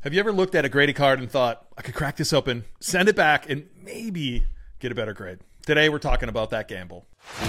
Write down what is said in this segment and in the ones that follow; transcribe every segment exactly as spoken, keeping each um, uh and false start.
Have you ever looked at a graded card and thought, I could crack this open, send it back, and maybe get a better grade? Today we're talking about that gamble.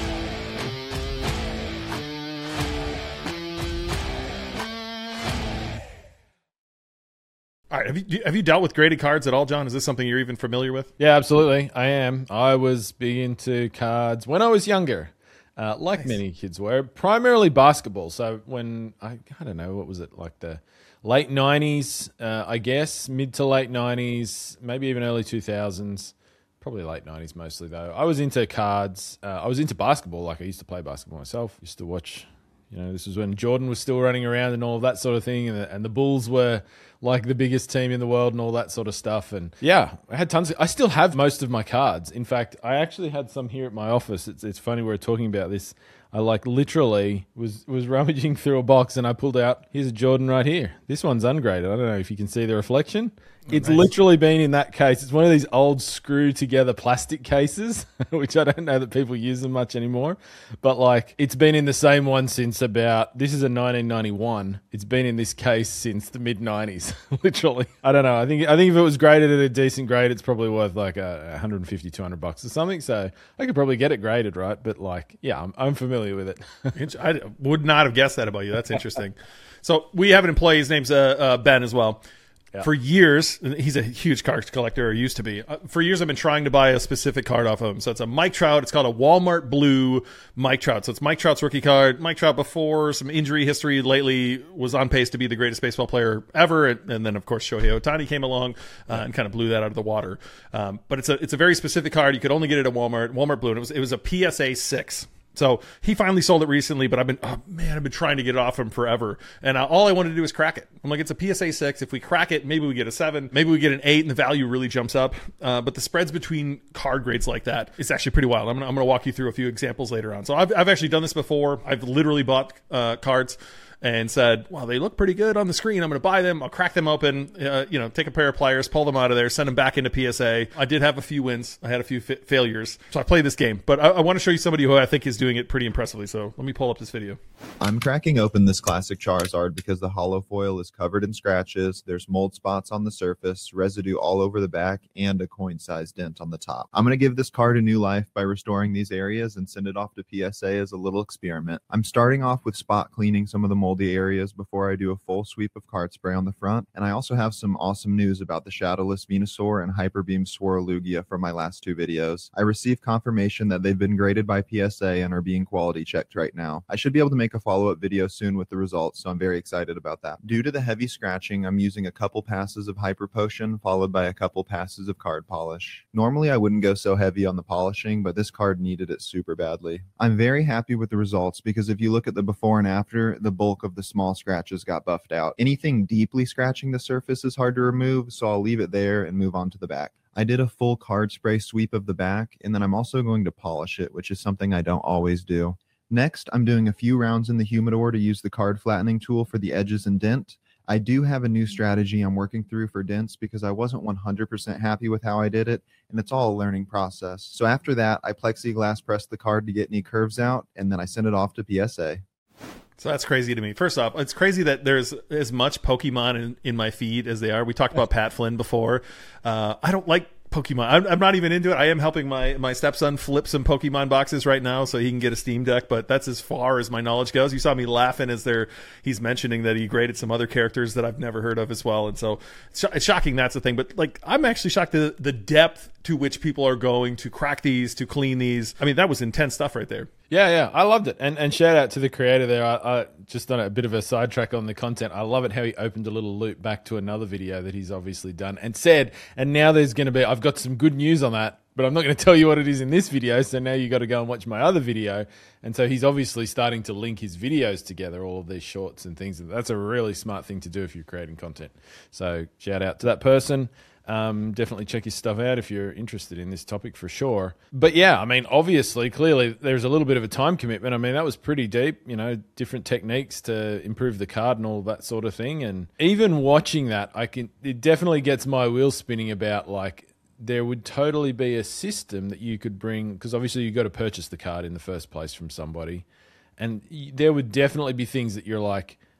All right, have you have you dealt with graded cards at all, John? Is this something you're even familiar with? Yeah, absolutely. I am. I was big into cards when I was younger, uh, like Nice. many kids were. Primarily basketball. So when I I don't know what was it like the late nineties, uh, I guess mid to late nineties, maybe even early two thousands. Probably late nineties mostly though. I was into cards. Uh, I was into basketball. Like I used to play basketball myself. Used to watch. You know, this was when Jordan was still running around and all of that sort of thing, and the, and the Bulls were like the biggest team in the world and all that sort of stuff. And yeah, I had tons of, I still have most of my cards. In fact, I actually had some here at my office. It's it's funny we're talking about this. I like literally was was rummaging through a box and I pulled out, here's a Jordan right here. This one's ungraded. I don't know if you can see the reflection. It's nice. literally been in that case. It's one of these old screw together plastic cases, which I don't know that people use them much anymore. But like, it's been in the same one since about, this is a nineteen ninety-one. It's been in this case since the mid nineties, literally. I don't know. I think I think if it was graded at a decent grade, it's probably worth like a one hundred fifty, two hundred bucks or something. So I could probably get it graded, right? But like, yeah, I'm, I'm familiar with it. I would not have guessed that about you. That's interesting. So we have an employee. His name's uh, uh, Ben as well. Yeah. For years, he's a huge card collector, or used to be. Uh, for years, I've been trying to buy a specific card off of him. So it's a Mike Trout. It's called a Walmart Blue Mike Trout. So it's Mike Trout's rookie card. Mike Trout, before some injury history lately, was on pace to be the greatest baseball player ever. And, and then, of course, Shohei Ohtani came along uh, and kind of blew that out of the water. Um, but it's a it's a very specific card. You could only get it at Walmart. Walmart Blue. And it was it was a P S A six. So he finally sold it recently, but I've been, oh man, I've been trying to get it off him forever. And uh, all I wanted to do is crack it. I'm like, it's a P S A six. If we crack it, maybe we get a seven, maybe we get an eight, and the value really jumps up. Uh, but the spreads between card grades like that, it's actually pretty wild. I'm gonna, I'm gonna walk you through a few examples later on. So I've, I've actually done this before. I've literally bought uh, cards and said, well, they look pretty good on the screen. I'm going to buy them. I'll crack them open, uh, you know, take a pair of pliers, pull them out of there, send them back into P S A. I did have a few wins. I had a few fa- failures. So I played this game. But I, I want to show you somebody who I think is doing it pretty impressively. So let me pull up this video. I'm cracking open this classic Charizard because the hollow foil is covered in scratches, there's mold spots on the surface, residue all over the back, and a coin-sized dent on the top. I'm going to give this card a new life by restoring these areas and send it off to P S A as a little experiment. I'm starting off with spot cleaning some of the moldy areas before I do a full sweep of card spray on the front, and I also have some awesome news about the Shadowless Venusaur and Hyperbeam Swirlugia from my last two videos. I received confirmation that they've been graded by P S A and are being quality checked right now. I should be able to make a follow-up video soon with the results, so I'm very excited about that. Due to the heavy scratching, I'm using a couple passes of Hyper Potion followed by a couple passes of card polish. Normally I wouldn't go so heavy on the polishing, but this card needed it super badly. I'm very happy with the results because if you look at the before and after, the bulk of the small scratches got buffed out. Anything deeply scratching the surface is hard to remove, so I'll leave it there and move on to the back. I did a full card spray sweep of the back, and then I'm also going to polish it, which is something I don't always do. Next, I'm doing a few rounds in the humidor to use the card flattening tool for the edges and dent. I do have a new strategy I'm working through for dents because I wasn't one hundred percent happy with how I did it, and it's all a learning process. So after that, I plexiglass press the card to get any curves out, and then I send it off to P S A. So that's crazy to me. First off, it's crazy that there's as much Pokemon in, in my feed as they are. We talked about Pat Flynn before. Uh, I don't like Pokemon. I'm, I'm not even into it. I am helping my, my stepson flip some Pokemon boxes right now so he can get a Steam Deck, but that's as far as my knowledge goes. You saw me laughing as there he's mentioning that he graded some other characters that I've never heard of as well. And so it's, sh- it's shocking that's the thing. But like, I'm actually shocked at the depth to which people are going to crack these, to clean these. I mean, that was intense stuff right there. Yeah, yeah, I loved it. And and shout out to the creator there. I, I just done a bit of a sidetrack on the content. I love it how he opened a little loop back to another video that he's obviously done and said, and now there's going to be, I've got some good news on that, but I'm not going to tell you what it is in this video, so now you got to go and watch my other video. And so he's obviously starting to link his videos together, all of these shorts and things. And that's a really smart thing to do if you're creating content. So shout out to that person. Um, definitely check his stuff out if you're interested in this topic for sure. But yeah, I mean, obviously, clearly, there's a little bit of a time commitment. I mean, that was pretty deep, you know, different techniques to improve the card and all that sort of thing. And even watching that, I can, it definitely gets my wheels spinning about like, there would totally be a system that you could bring, because obviously you got to purchase the card in the first place from somebody. And there would definitely be things that you're like,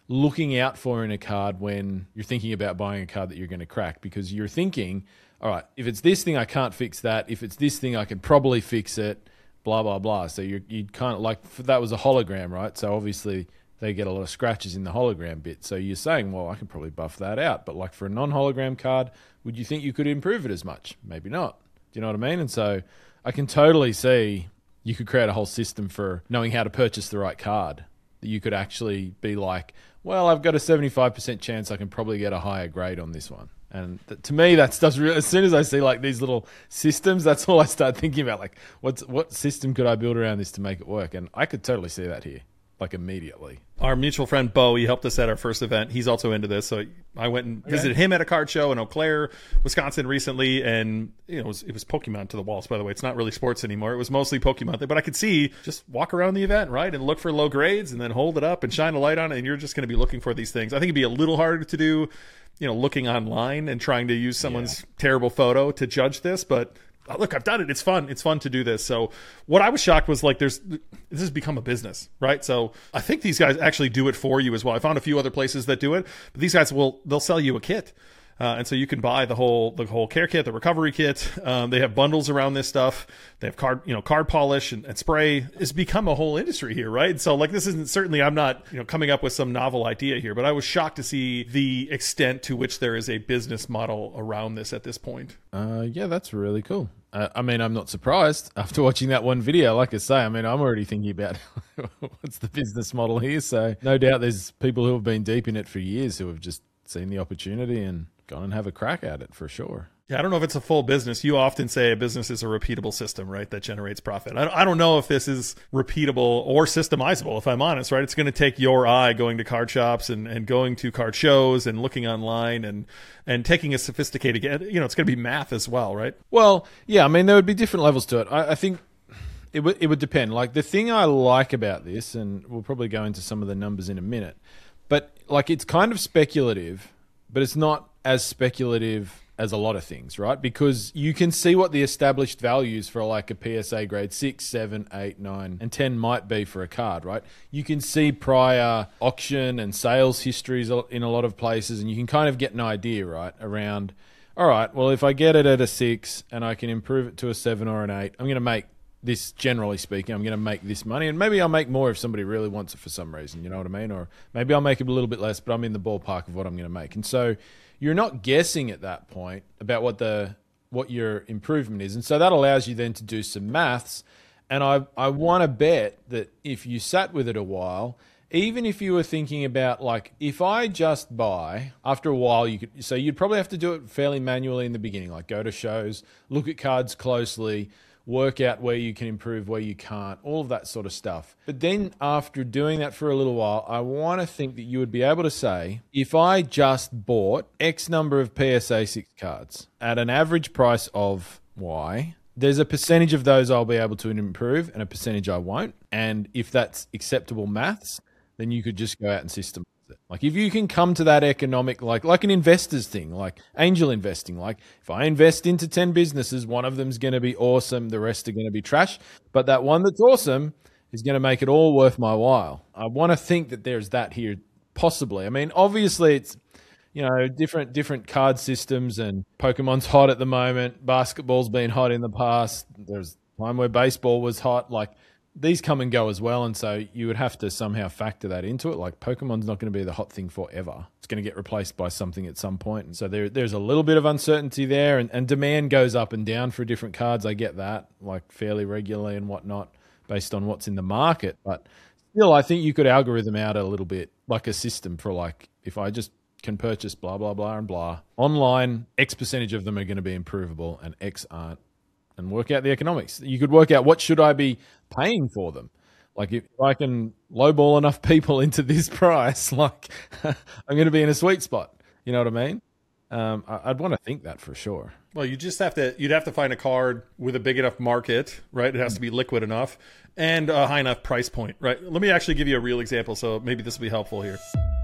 looking out for in a card when you're thinking about buying a card that you're going to crack? Because you're thinking, all right, if it's this thing, I can't fix that. If it's this thing, I can probably fix it, blah, blah, blah. So you're, you'd kind of like, that was a hologram, right? So obviously they get a lot of scratches in the hologram bit. So you're saying, well, I can probably buff that out. But like for a non-hologram card, would you think you could improve it as much? Maybe not. Do you know what I mean? And so I can totally see you could create a whole system for knowing how to purchase the right card. That you could actually be like, well, I've got a seventy-five percent chance I can probably get a higher grade on this one. And th- to me, that stuff's really, as soon as I see like these little systems, that's all I start thinking about. Like, what's what system could I build around this to make it work? And I could totally see that here, like immediately. Our mutual friend Bo, he helped us at our first event. He's also into this, so I went and visited okay. him at a card show in Eau Claire, Wisconsin recently, and you know it was, it was Pokemon to the walls. By the way, it's not really sports anymore. It was mostly Pokemon, but I could see just walk around the event, right, and look for low grades, and then hold it up and shine a light on it, and you're just going to be looking for these things. I think it'd be a little harder to do, you know, looking online and trying to use someone's yeah. terrible photo to judge this, but. Oh, look, I've done it. It's fun. It's fun to do this. So what I was shocked was like, there's, this has become a business, right? So I think these guys actually do it for you as well. I found a few other places that do it, but these guys will, they'll sell you a kit. Uh, and so you can buy the whole, the whole care kit, the recovery kit. Um, they have bundles around this stuff. They have card, you know, card polish and, and spray. It's become a whole industry here, right? So like, this isn't certainly, I'm not, you know, coming up with some novel idea here, but I was shocked to see the extent to which there is a business model around this at this point. Uh, yeah, that's really cool. Uh, I mean, I'm not surprised after watching that one video. Like I say, I mean, I'm already thinking about what's the business model here. So no doubt there's people who have been deep in it for years who have just seen the opportunity and gone and have a crack at it for sure. Yeah, I don't know if it's a full business. You often say a business is a repeatable system, right, that generates profit. I don't know if this is repeatable or systemizable, if I'm honest, right? It's going to take your eye going to card shops and, and going to card shows and looking online and and taking a sophisticated, you know, it's going to be math as well, right? Well, yeah, I mean, there would be different levels to it. I, I think it would it would depend. Like the thing I like about this, and we'll probably go into some of the numbers in a minute, but like it's kind of speculative, but it's not as speculative as a lot of things, right? Because you can see what the established values for like a P S A grade six, seven, eight, nine, and ten might be for a card, right? You can see prior auction and sales histories in a lot of places, and you can kind of get an idea, right, around, all right, well, if I get it at a six and I can improve it to a seven or an eight, I'm going to make this, generally speaking, I'm going to make this money, and maybe I'll make more if somebody really wants it for some reason, you know what I mean? Or maybe I'll make it a little bit less, but I'm in the ballpark of what I'm going to make. And so you're not guessing at that point about what the what your improvement is. And so that allows you then to do some maths. And I I want to bet that if you sat with it a while, even if you were thinking about like, if I just buy, after a while, you could, so you'd probably have to do it fairly manually in the beginning, like go to shows, look at cards closely, work out where you can improve, where you can't, all of that sort of stuff. But then after doing that for a little while, I want to think that you would be able to say, if I just bought X number of P S A six cards at an average price of Y, there's a percentage of those I'll be able to improve and a percentage I won't. And if that's acceptable maths, then you could just go out and system. Like if you can come to that economic, like like an investor's thing, like angel investing, like if I invest into ten businesses, one of them's going to be awesome, the rest are going to be trash, but that one that's awesome is going to make it all worth my while. I want to think that there's that here, possibly. I mean, obviously it's, you know, different different card systems, and Pokemon's hot at the moment, basketball's been hot in the past, there's a time where baseball was hot, like these come and go as well, and so you would have to somehow factor that into it. Like Pokemon's not going to be the hot thing forever. It's going to get replaced by something at some point. And so there, there's a little bit of uncertainty there, and, and demand goes up and down for different cards. I get that, like fairly regularly and whatnot, based on what's in the market. But still, I think you could algorithm out a little bit, like a system for like, if I just can purchase blah, blah, blah, and blah. Online, X percentage of them are going to be improvable and X aren't. And work out the economics. You could work out what should I be paying for them. Like if I can lowball enough people into this price, like I'm going to be in a sweet spot. You know what I mean? Um, I'd want to think that for sure. Well, you just have to, you'd have to find a card with a big enough market, right? It has to be liquid enough and a high enough price point, right? Let me actually give you a real example. So maybe this will be helpful here.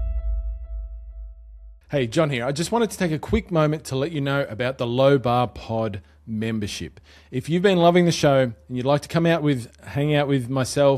Hey, John here. I just wanted to take a quick moment to let you know about the Low Bar Pod membership. If you've been loving the show and you'd like to come out with, hang out with myself,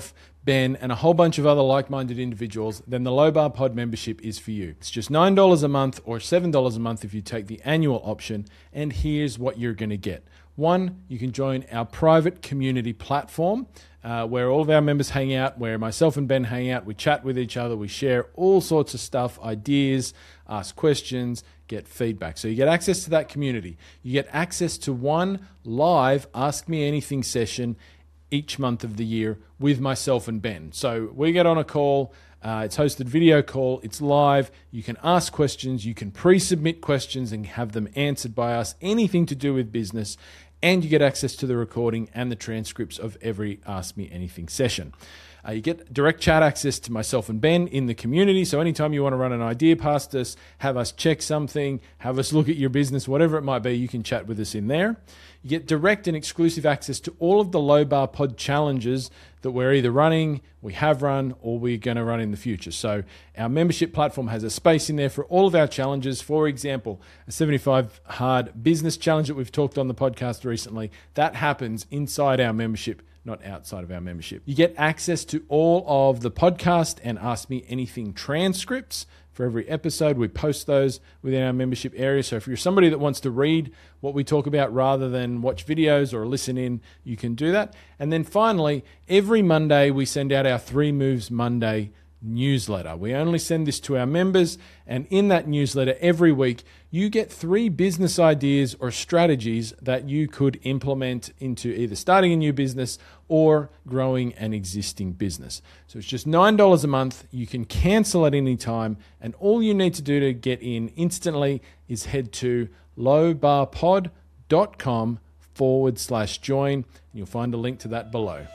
Ben, and a whole bunch of other like-minded individuals, then the Low Bar Pod membership is for you. It's just nine dollars a month or seven dollars a month if you take the annual option, and here's what you're going to get. One, you can join our private community platform uh, where all of our members hang out, where myself and Ben hang out. We chat with each other. We share all sorts of stuff, ideas, ask questions, get feedback. So you get access to that community. You get access to one live Ask Me Anything session each month of the year with myself and Ben. So we get on a call. Uh, it's hosted video call. It's live. You can ask questions. You can pre-submit questions and have them answered by us. Anything to do with business. And you get access to the recording and the transcripts of every Ask Me Anything session. Uh, you get direct chat access to myself and Ben in the community. So anytime you want to run an idea past us, have us check something, have us look at your business, whatever it might be, you can chat with us in there. You get direct and exclusive access to all of the Low Bar Pod challenges that we're either running, we have run, or we're going to run in the future. So our membership platform has a space in there for all of our challenges. For example, a seventy-five hard business challenge that we've talked on the podcast recently, that happens inside our membership, not outside of our membership. You get access to all of the podcast and Ask Me Anything transcripts for every episode. We post those within our membership area. So if you're somebody that wants to read what we talk about rather than watch videos or listen in, you can do that. And then finally, every Monday we send out our Three Moves Monday newsletter. We only send this to our members, and in that newsletter every week you get three business ideas or strategies that you could implement into either starting a new business or growing an existing business. So it's just nine dollars a month. You can cancel at any time, and all you need to do to get in instantly is head to lowbarpod.com forward slash join, and you'll find a link to that below.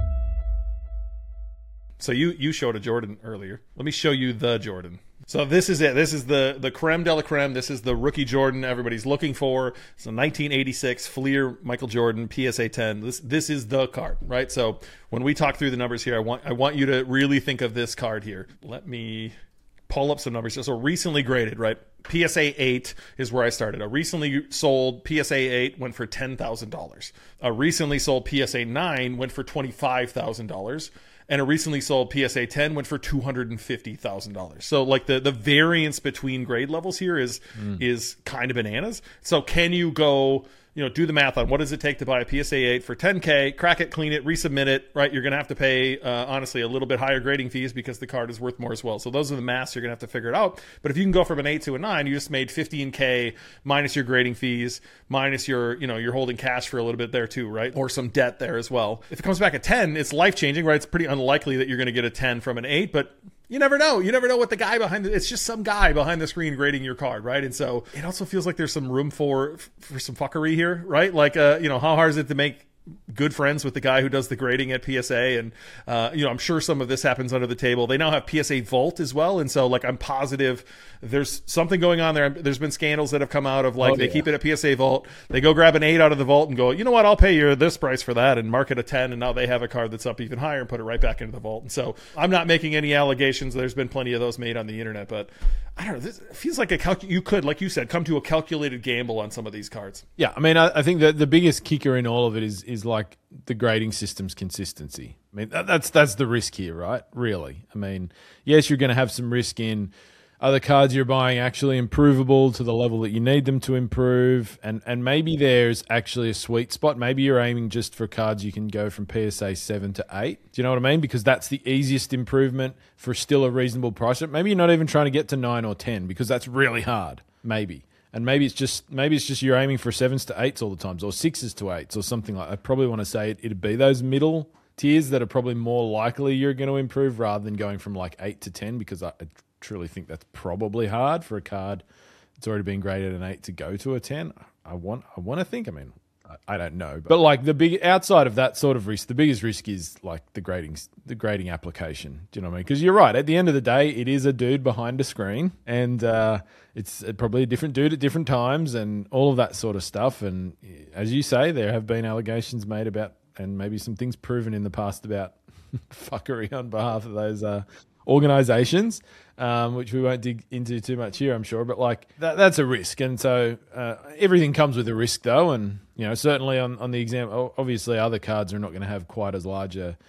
So you you showed a Jordan earlier. Let me show you the Jordan. So this is it. This is the the creme de la creme. This is the rookie Jordan everybody's looking for. It's a nineteen eighty-six Fleer Michael Jordan P S A ten. This this is the card, right? So when we talk through the numbers here, I want I want you to really think of this card here. Let me pull up some numbers. So recently graded, right? P S A eight is where I started. A recently sold P S A eight went for ten thousand dollars. A recently sold P S A nine went for twenty-five thousand dollars. And a recently sold P S A ten went for two hundred fifty thousand dollars. So like the, the variance between grade levels here is mm. is kind of bananas. So can you go, you know, do the math on what does it take to buy a P S A eight for ten K, crack it, clean it, resubmit it, right? You're going to have to pay, uh, honestly, a little bit higher grading fees because the card is worth more as well. So those are the maths you're going to have to figure it out. But if you can go from an eight to a nine, you just made fifteen K minus your grading fees, minus your, you know, you're holding cash for a little bit there too, right? Or some debt there as well. If it comes back at ten, it's life-changing, right? It's pretty unlikely that you're going to get a ten from an eight, but you never know. You never know what the guy behind the, it's just some guy behind the screen grading your card, right? And so it also feels like there's some room for for some fuckery here, right? Like, uh, you know, how hard is it to make good friends with the guy who does the grading at P S A? And, uh, you know, I'm sure some of this happens under the table. They now have P S A Vault as well. And so, like, I'm positive there's something going on there. There's been scandals that have come out of, like, oh, they yeah. keep it at P S A Vault. They go grab an eight out of the vault and go, you know what, I'll pay you this price for that, and mark it a ten. And now they have a card that's up even higher and put it right back into the vault. And so I'm not making any allegations. There's been plenty of those made on the internet. But I don't know. This feels like a calc- you could, like you said, come to a calculated gamble on some of these cards. Yeah, I mean, I, I think that the biggest kicker in all of it is is like the grading system's consistency. I mean, that, that's that's the risk here, right? Really. I mean, yes, you're going to have some risk in are the cards you're buying actually improvable to the level that you need them to improve, and and maybe there's actually a sweet spot. Maybe you're aiming just for cards you can go from P S A seven to eight. Do you know what I mean? Because that's the easiest improvement for still a reasonable price. Maybe you're not even trying to get to nine or ten because that's really hard. Maybe. And maybe it's just maybe it's just you're aiming for sevens to eights all the times, or sixes to eights, or something like that. I probably want to say it, it'd be those middle tiers that are probably more likely you're going to improve rather than going from like eight to ten, because I, I truly think that's probably hard for a card that's already been graded an eight to go to a ten. I want I want to think. I mean, I, I don't know, but, but like the big outside of that sort of risk, the biggest risk is like the grading the grading application. Do you know what I mean? Because you're right. At the end of the day, it is a dude behind a screen, and uh, it's probably a different dude at different times, and all of that sort of stuff. And as you say, there have been allegations made about, and maybe some things proven in the past about fuckery on behalf of those uh, organizations, um, which we won't dig into too much here, I'm sure. But like that, that's a risk. And so uh, everything comes with a risk though. And, you know, certainly on, on the exam, obviously other cards are not going to have quite as large a,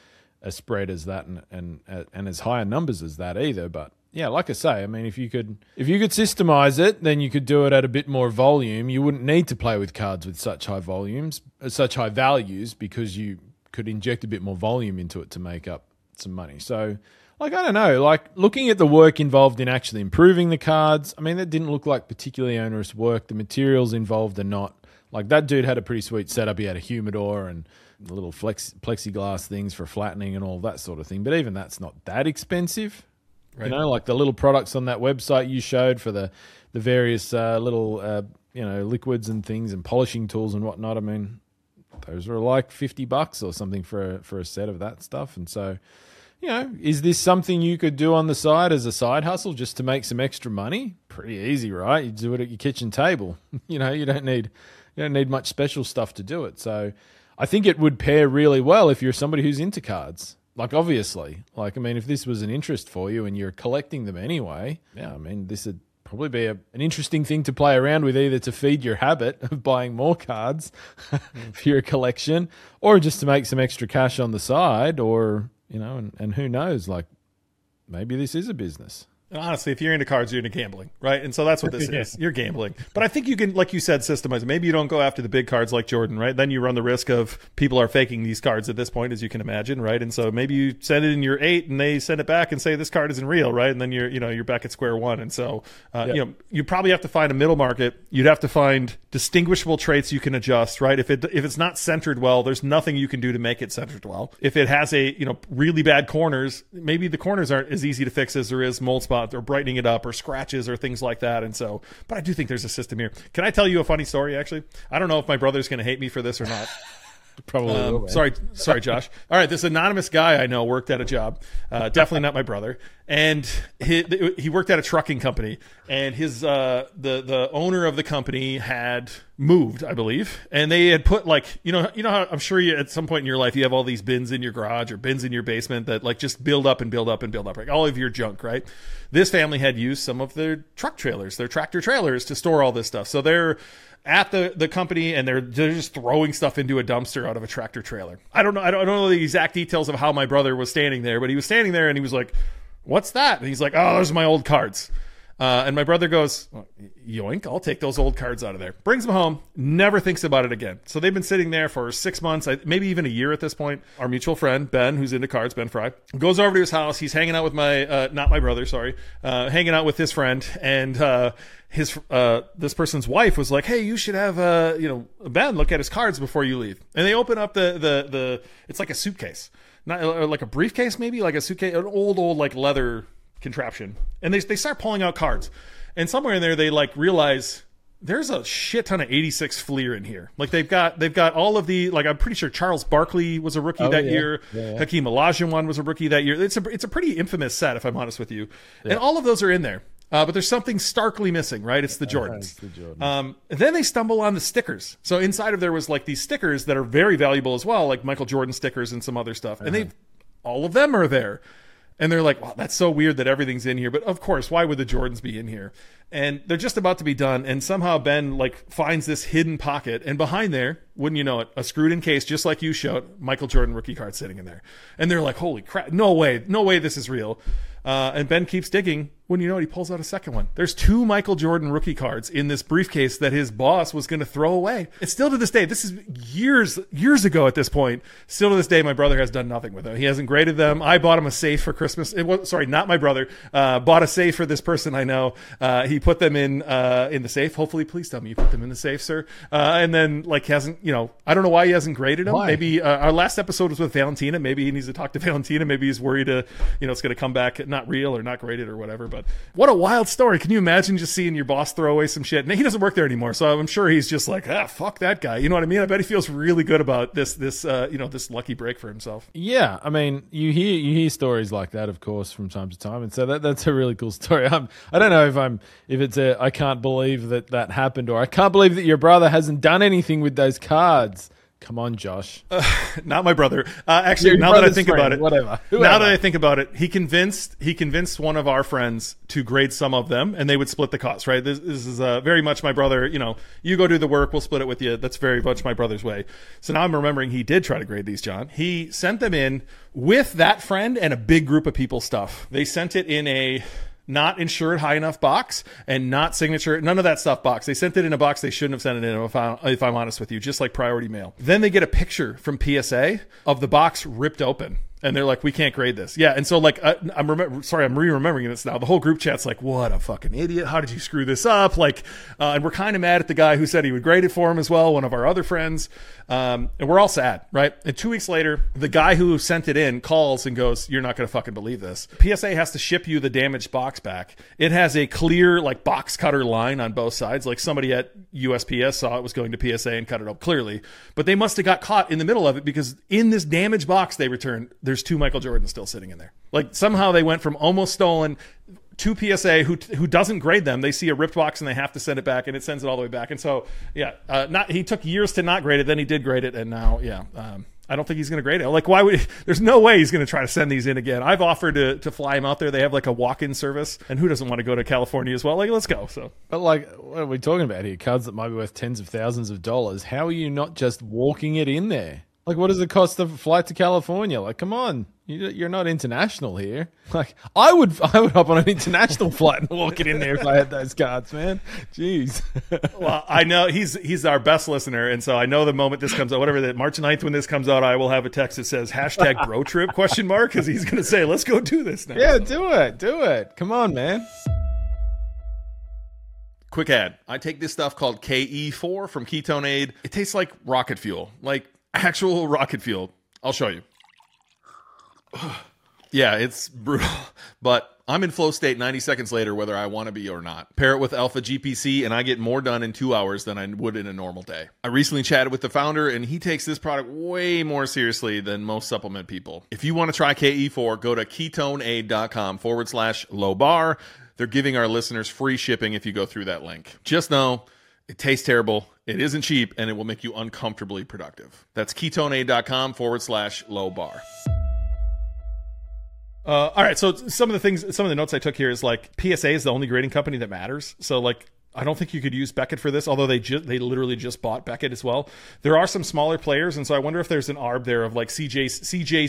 a spread as that and and and as higher numbers as that either. But yeah, like I say, I mean, if you could if you could systemize it, then you could do it at a bit more volume. You wouldn't need to play with cards with such high volumes, uh, such high values, because you could inject a bit more volume into it to make up some money. So, like, I don't know, like looking at the work involved in actually improving the cards, I mean, that didn't look like particularly onerous work. The materials involved are not. Like, that dude had a pretty sweet setup. He had a humidor and the little flex, plexiglass things for flattening and all that sort of thing. But even that's not that expensive. Right. You know, like the little products on that website you showed for the, the various uh, little, uh, you know, liquids and things and polishing tools and whatnot. I mean, those were like fifty bucks or something for a, for a set of that stuff. And so, you know, is this something you could do on the side as a side hustle just to make some extra money? Pretty easy, right? You do it at your kitchen table. You know, you don't need you don't need much special stuff to do it. So I think it would pair really well if you're somebody who's into cards. Like, obviously, like, I mean, if this was an interest for you and you're collecting them anyway, yeah, I mean, this would probably be a, an interesting thing to play around with, either to feed your habit of buying more cards for your collection, or just to make some extra cash on the side, or, you know, and, and who knows, like, maybe this is a business. And honestly, if you're into cards, you're into gambling, right? And so that's what this yeah. is. You're gambling. But I think you can, like you said, systemize it. Maybe you don't go after the big cards like Jordan, right? Then you run the risk of people are faking these cards at this point, as you can imagine, right? And so maybe you send it in your eight and they send it back and say this card isn't real, right? And then you're, you know, you're back at square one. And so, uh, yep. you know, you probably have to find a middle market. You'd have to find distinguishable traits you can adjust, right? If it if it's not centered well, there's nothing you can do to make it centered well. If it has a, you know, really bad corners, maybe the corners aren't as easy to fix as there is mold spot or brightening it up or scratches or things like that. And so, but I do think there's a system here. Can I tell you a funny story, actually? I don't know if my brother's going to hate me for this or not. Probably um, will, sorry sorry Josh. All right, this anonymous guy I know worked at a job, uh, definitely not my brother, and he, he worked at a trucking company, and his uh, the the owner of the company had moved, I believe, and they had put, like, you know you know how I'm sure you at some point in your life you have all these bins in your garage or bins in your basement that, like, just build up and build up and build up, like all of your junk, right? This family had used some of their truck trailers, their tractor trailers, to store all this stuff. So they're at the, the company, and they're, they're just throwing stuff into a dumpster out of a tractor trailer. I don't know. I don't, I don't know the exact details of how my brother was standing there, but he was standing there and he was like, "What's that?" And he's like, "Oh, those are my old cards." Uh, and my brother goes, well, "Yoink, I'll take those old cards out of there." Brings them home, never thinks about it again. So they've been sitting there for six months, maybe even a year at this point. Our mutual friend, Ben, who's into cards, Ben Fry, goes over to his house. He's hanging out with my, uh, not my brother, sorry, uh, hanging out with his friend. And uh, his uh, this person's wife was like, "Hey, you should have, uh, you know, Ben look at his cards before you leave." And they open up the, the, the it's like a suitcase, not or like a briefcase, maybe like a suitcase, an old, old, like leather contraption, and they they start pulling out cards, and somewhere in there they like realize there's a shit ton of eighty-six Fleer in here. Like they've got they've got all of the, like, I'm pretty sure Charles Barkley was a rookie oh, that yeah. year. Yeah, yeah. Hakeem Olajuwon was a rookie that year. It's a it's a pretty infamous set, if I'm honest with you. Yeah. And all of those are in there. Uh, but there's something starkly missing, right? It's the Jordans. It's the Jordans. Um, and then they stumble on the stickers. So inside of there was like these stickers that are very valuable as well, like Michael Jordan stickers and some other stuff. Uh-huh. And they all of them are there. And they're like, "Wow, that's so weird that everything's in here." But of course, why would the Jordans be in here? And they're just about to be done. And somehow Ben, like, finds this hidden pocket. And behind there, wouldn't you know it, a screwed in case, just like you showed, Michael Jordan rookie card sitting in there. And they're like, "Holy crap, no way, no way this is real." Uh, and Ben keeps digging. Wouldn't you know it, he pulls out a second one. There's two Michael Jordan rookie cards in this briefcase that his boss was going to throw away. And still to this day, this is years, years ago at this point, still to this day, my brother has done nothing with them. He hasn't graded them. I bought him a safe for Christmas. It was, sorry, not my brother. Uh, bought a safe for this person I know. Uh, he put them in, uh, in the safe. Hopefully, please tell me you put them in the safe, sir. Uh, and then, like, hasn't, you know, I don't know why he hasn't graded them. Why? Maybe, uh, our last episode was with Valentina. Maybe he needs to talk to Valentina. Maybe he's worried, uh, you know, it's going to come back not real or not graded or whatever. But what a wild story. Can you imagine just seeing your boss throw away some shit? And he doesn't work there anymore, so I'm sure he's just like, ah, fuck that guy. You know what I mean? I bet he feels really good about this, this, uh, you know, this lucky break for himself. Yeah, I mean, you hear you hear stories like that, of course, from time to time, and so that that's a really cool story. I'm, I don't know if I'm if it's a I can't believe that that happened, or I can't believe that your brother hasn't done anything with those cards. Come on, Josh. Uh, not my brother. Uh, actually, Your now that I brother's think friend, about it, whatever. now Whoever. that I think about it, he convinced he convinced one of our friends to grade some of them, and they would split the cost. Right? This, this is uh, very much my brother. You know, you go do the work, we'll split it with you. That's very much my brother's way. So now I'm remembering he did try to grade these, John. He sent them in with that friend and a big group of people stuff. They sent it in a not insured high enough box and not signature, none of that stuff box. They sent it in a box they shouldn't have sent it in, if, I, if I'm honest with you, just like priority mail. Then they get a picture from P S A of the box ripped open. And they're like, we can't grade this. Yeah. And so like, I, I'm remember, sorry, I'm re-remembering this now. The whole group chat's like, what a fucking idiot. How did you screw this up? Like, uh, and we're kind of mad at the guy who said he would grade it for him as well. One of our other friends. Um, and we're all sad, right? And two weeks later, the guy who sent it in calls and goes, you're not going to fucking believe this. P S A has to ship you the damaged box back. It has a clear like box cutter line on both sides. Like somebody at U S P S saw it was going to P S A and cut it up clearly, but they must have got caught in the middle of it because in this damaged box they returned, there's two Michael Jordans still sitting in there. Like somehow they went from almost stolen to P S A, who who doesn't grade them. They see a ripped box and they have to send it back, and it sends it all the way back. And so, yeah, uh, not he took years to not grade it. Then he did grade it, and now, yeah, um, I don't think he's going to grade it. Like, why would? There's no way he's going to try to send these in again. I've offered to to fly him out there. They have like a walk-in service, and who doesn't want to go to California as well? Like, let's go. So, But like, what are we talking about here? Cards that might be worth tens of thousands of dollars. How are you not just walking it in there? Like, what does it cost the flight to California? Like, come on, you- you're not international here. Like, I would, I would hop on an international flight and walk it in there if I had those cards, man. Jeez. well, I know he's he's our best listener, and so I know the moment this comes out, whatever that March ninth when this comes out, I will have a text that says hashtag bro trip question mark because he's going to say, let's go do this now. Yeah, do it, do it. Come on, man. Quick ad. I take this stuff called K E four from Ketone Aid. It tastes like rocket fuel, like actual rocket fuel. I'll show you. Yeah, it's brutal, but I'm in flow state ninety seconds later, whether I want to be or not. Pair it with Alpha G P C, and I get more done in two hours than I would in a normal day. I recently chatted with the founder, and he takes this product way more seriously than most supplement people. If you want to try K E four, go to ketoneaid.com forward slash low bar. They're giving our listeners free shipping if you go through that link. Just know it tastes terrible, it isn't cheap, and it will make you uncomfortably productive. That's ketoneaid.com forward slash low bar. Uh, all right, so some of the things, some of the notes I took here is like P S A is the only grading company that matters. So like, I don't think you could use Beckett for this, although they just they literally just bought Beckett as well. There are some smaller players, and so I wonder if there's an arb there of like C J, C J,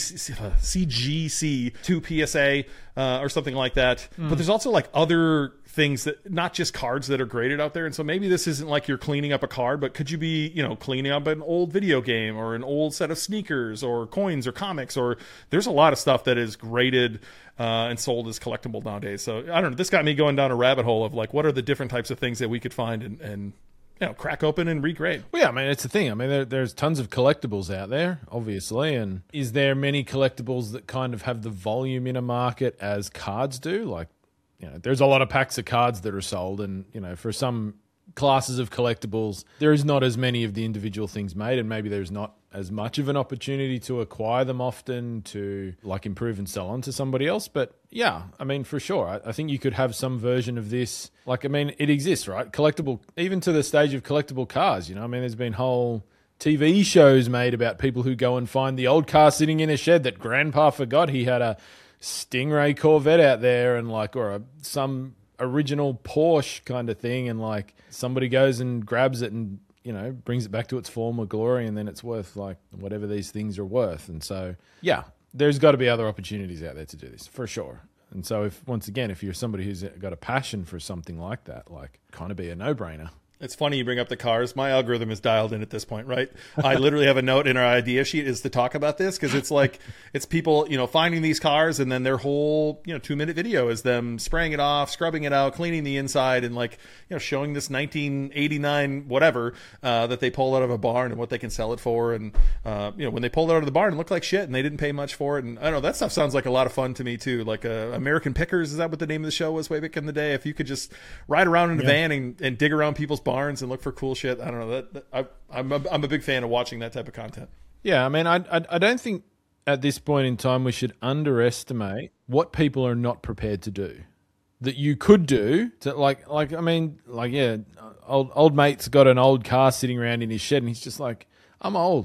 C G C to P S A uh, or something like that. Mm. But there's also like other things that not just cards that are graded out there. And so maybe this isn't like you're cleaning up a card, but could you be, you know, cleaning up an old video game or an old set of sneakers or coins or comics, or there's a lot of stuff that is graded uh, and sold as collectible nowadays. So I don't know. This got me going down a rabbit hole of like, what are the different types of things that we could find and, and you know, crack open and regrade. Well, yeah, I mean, it's the thing. I mean, there, there's tons of collectibles out there, obviously. And is there many collectibles that kind of have the volume in a market as cards do? Like, you know, there's a lot of packs of cards that are sold, and you know, for some classes of collectibles, there is not as many of the individual things made, and maybe there's not as much of an opportunity to acquire them often to like improve and sell on to somebody else. But yeah, I mean, for sure, I, I think you could have some version of this. Like, I mean, it exists, right? Collectible, even to the stage of collectible cars. You know, I mean, there's been whole T V shows made about people who go and find the old car sitting in a shed that grandpa forgot he had a Stingray Corvette out there, and like, or a, some original Porsche kind of thing, and like somebody goes and grabs it and, you know, brings it back to its former glory, and then it's worth like whatever these things are worth. And so, yeah, there's got to be other opportunities out there to do this for sure. And so, if once again, if you're somebody who's got a passion for something like that, like, kind of be a no-brainer. It's funny you bring up the cars. My algorithm is dialed in at this point, right? I literally have a note in our idea sheet is to talk about this, because it's like, it's people, you know, finding these cars, and then their whole, you know, two minute video is them spraying it off, scrubbing it out, cleaning the inside, and like, you know, showing this nineteen eighty-nine whatever uh, that they pulled out of a barn and what they can sell it for. And, uh, you know, when they pulled it out of the barn, it looked like shit and they didn't pay much for it. And I don't know, that stuff sounds like a lot of fun to me too. Like uh, American Pickers, is that what the name of the show was way back in the day? If you could just ride around in a yeah. van and, and dig around people's barns and look for cool shit. I don't know. That, that I, I'm a, I'm a big fan of watching that type of content. Yeah, I mean, I, I I don't think at this point in time we should underestimate what people are not prepared to do. That you could do to like like I mean like yeah, old old mate's got an old car sitting around in his shed, and he's just like, I'm old.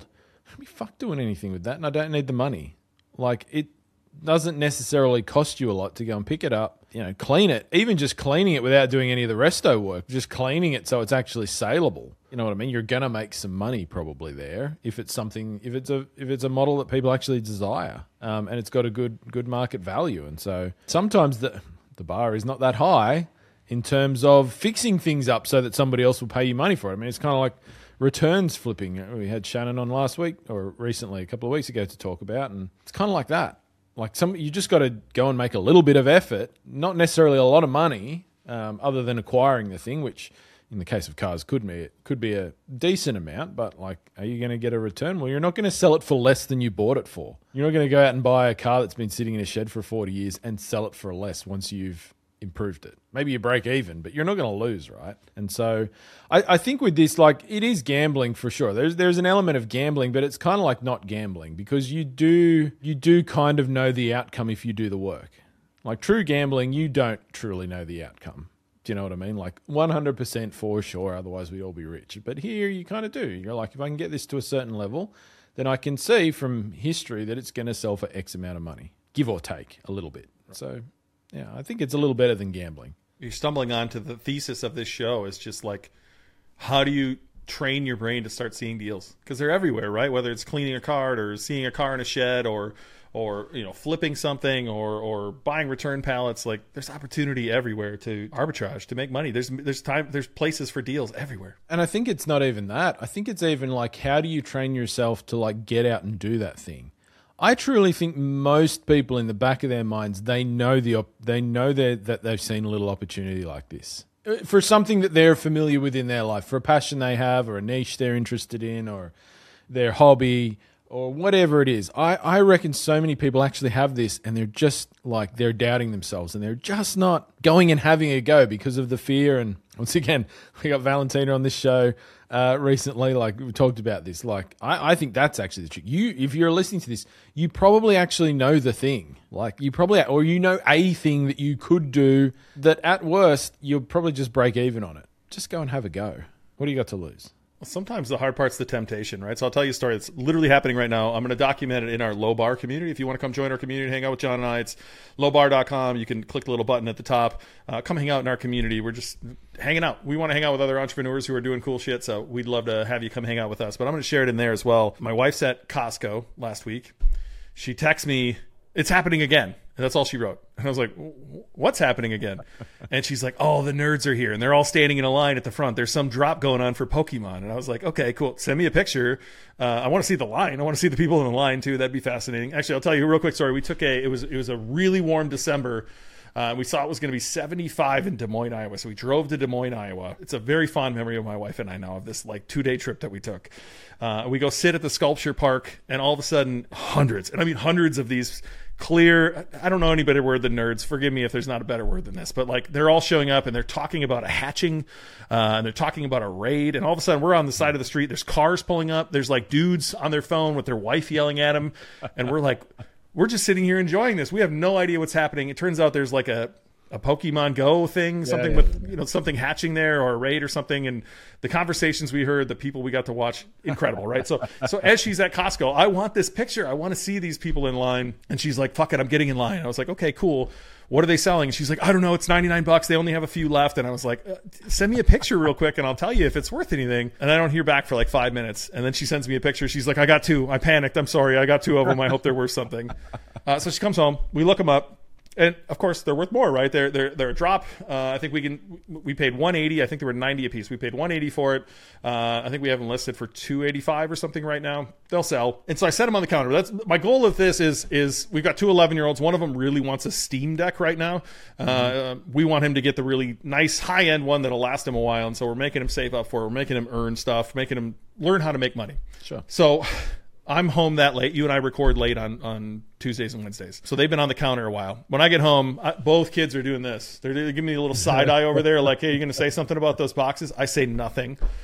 I'd be fuck doing anything with that, and I don't need the money. Like, it doesn't necessarily cost you a lot to go and pick it up, you know, clean it, even just cleaning it without doing any of the resto work, just cleaning it so it's actually saleable. You know what I mean? You're going to make some money probably there if it's something, if it's a, if it's a model that people actually desire, um, and it's got a good, good market value. And so sometimes the, the bar is not that high in terms of fixing things up so that somebody else will pay you money for it. I mean, it's kind of like returns flipping. We had Shannon on last week or recently, a couple of weeks ago, to talk about, and it's kind of like that. Like, some, you just got to go and make a little bit of effort, not necessarily a lot of money, um, other than acquiring the thing, which in the case of cars could be it could be a decent amount. But like, are you going to get a return? Well, you're not going to sell it for less than you bought it for. You're not going to go out and buy a car that's been sitting in a shed for forty years and sell it for less once you've improved it. Maybe you break even, but you're not going to lose, right? And so I, I think with this, like, it is gambling for sure. There's there's an element of gambling, but it's kind of like not gambling, because you do you do kind of know the outcome if you do the work. Like, true gambling, you don't truly know the outcome. Do you know what I mean? Like, one hundred percent for sure, otherwise we'd all be rich. But here you kind of do. You're like, if I can get this to a certain level, then I can see from history that it's going to sell for X amount of money, give or take a little bit. So yeah, I think it's a little better than gambling. You're stumbling onto the thesis of this show. Is just like, how do you train your brain to start seeing deals? Because they're everywhere, right? Whether it's cleaning a car or seeing a car in a shed, or or you know, flipping something, or or buying return pallets. Like, there's opportunity everywhere to arbitrage, to make money. There's there's time there's places for deals everywhere. And I think it's not even that. I think it's even like, how do you train yourself to like get out and do that thing? I truly think most people in the back of their minds, they know the op- they know that they've seen a little opportunity like this for something that they're familiar with in their life, for a passion they have, or a niche they're interested in, or their hobby, or whatever it is. I, I reckon so many people actually have this, and they're just like, they're doubting themselves, and they're just not going and having a go because of the fear. And once again, we got Valentina on this show uh, recently. Like, we talked about this. Like, I, I think that's actually the trick. You, if you're listening to this, you probably actually know the thing. Like, you probably, or you know a thing that you could do that at worst, you'll probably just break even on it. Just go and have a go. What do you got to lose? Well, sometimes the hard part's the temptation, right? So I'll tell you a story that's literally happening right now. I'm going to document it in our Low Bar community. If you want to come join our community, hang out with John and I, it's low bar dot com. You can click the little button at the top. Uh, come hang out in our community. We're just hanging out. We want to hang out with other entrepreneurs who are doing cool shit, so we'd love to have you come hang out with us. But I'm going to share it in there as well. My wife's at Costco last week. She texts me, "It's happening again." And that's all she wrote. And I was like, what's happening again? And she's like, oh, the nerds are here. And they're all standing in a line at the front. There's some drop going on for Pokemon. And I was like, okay, cool. Send me a picture. Uh, I want to see the line. I want to see the people in the line too. That'd be fascinating. Actually, I'll tell you a real quick story. We took a, it was, it was a really warm December. Uh, we saw it was going to be seventy-five in Des Moines, Iowa. So we drove to Des Moines, Iowa. It's a very fond memory of my wife and I now, of this like two day trip that we took. Uh, we go sit at the sculpture park, and all of a sudden hundreds, and I mean hundreds of these clear, I don't know any better word than nerds. Forgive me if there's not a better word than this, but like, they're all showing up and they're talking about a hatching, uh, and they're talking about a raid. And all of a sudden we're on the side of the street. There's cars pulling up. There's like dudes on their phone with their wife yelling at them. And we're like, we're just sitting here enjoying this. We have no idea what's happening. It turns out there's like a, a Pokemon Go thing, something yeah, yeah, with, you know, something hatching there, or a raid or something. And the conversations we heard, the people we got to watch, incredible, right? So, so as she's at Costco, I want this picture. I want to see these people in line. And she's like, fuck it, I'm getting in line. I was like, okay, cool. What are they selling? And she's like, I don't know. It's ninety-nine bucks. They only have a few left. And I was like, uh, send me a picture real quick and I'll tell you if it's worth anything. And I don't hear back for like five minutes. And then she sends me a picture. She's like, I got two. I panicked. I'm sorry. I got two of them. I hope they're worth something. Uh, so she comes home. We look them up. And of course, they're worth more, right? They're they're they're a drop. Uh, I think we can. We paid one eighty. I think they were ninety a piece. We paid one eighty for it. Uh, I think we have them listed for two eighty five or something right now. They'll sell. And so I set them on the counter. That's my goal of this. Is is we've got two eleven year olds. One of them really wants a Steam Deck right now. Uh, mm-hmm. We want him to get the really nice high end one that'll last him a while. And so we're making him save up for it. We're making him earn stuff. Making him learn how to make money. Sure. So I'm home that late. You and I record late on, on Tuesdays and Wednesdays. So they've been on the counter a while. When I get home, I, both kids are doing this. They're, they're giving me a little side eye over there, like, hey, you're going to say something about those boxes? I say nothing.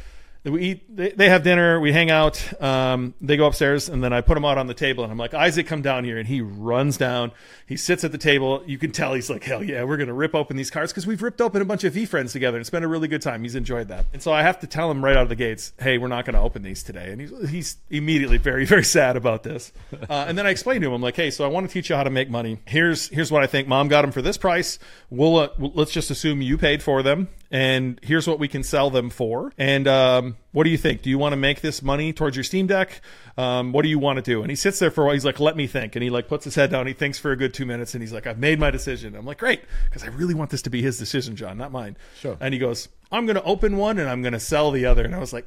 we eat, they, they have dinner, we hang out, um, they go upstairs, and then I put them out on the table, and I'm like, Isaac, come down here. And he runs down. He sits at the table. You can tell he's like, hell yeah, we're going to rip open these cards, because we've ripped open a bunch of V-Friends together, and it's been a really good time. He's enjoyed that. And so I have to tell him right out of the gates, hey, we're not going to open these today. And he's, he's immediately very, very sad about this. Uh, and then I explained to him, I'm like, hey, so I want to teach you how to make money. Here's here's what I think. Mom got them for this price. We'll uh, let's just assume you paid for them, and here's what we can sell them for. And um, what do you think? Do you want to make this money towards your Steam Deck? Um, what do you want to do? And he sits there for a while. He's like, let me think. And he like puts his head down. He thinks for a good two minutes, and he's like, I've made my decision. I'm like, great, because I really want this to be his decision, John, not mine. Sure. And he goes, I'm going to open one and I'm going to sell the other. And I was like,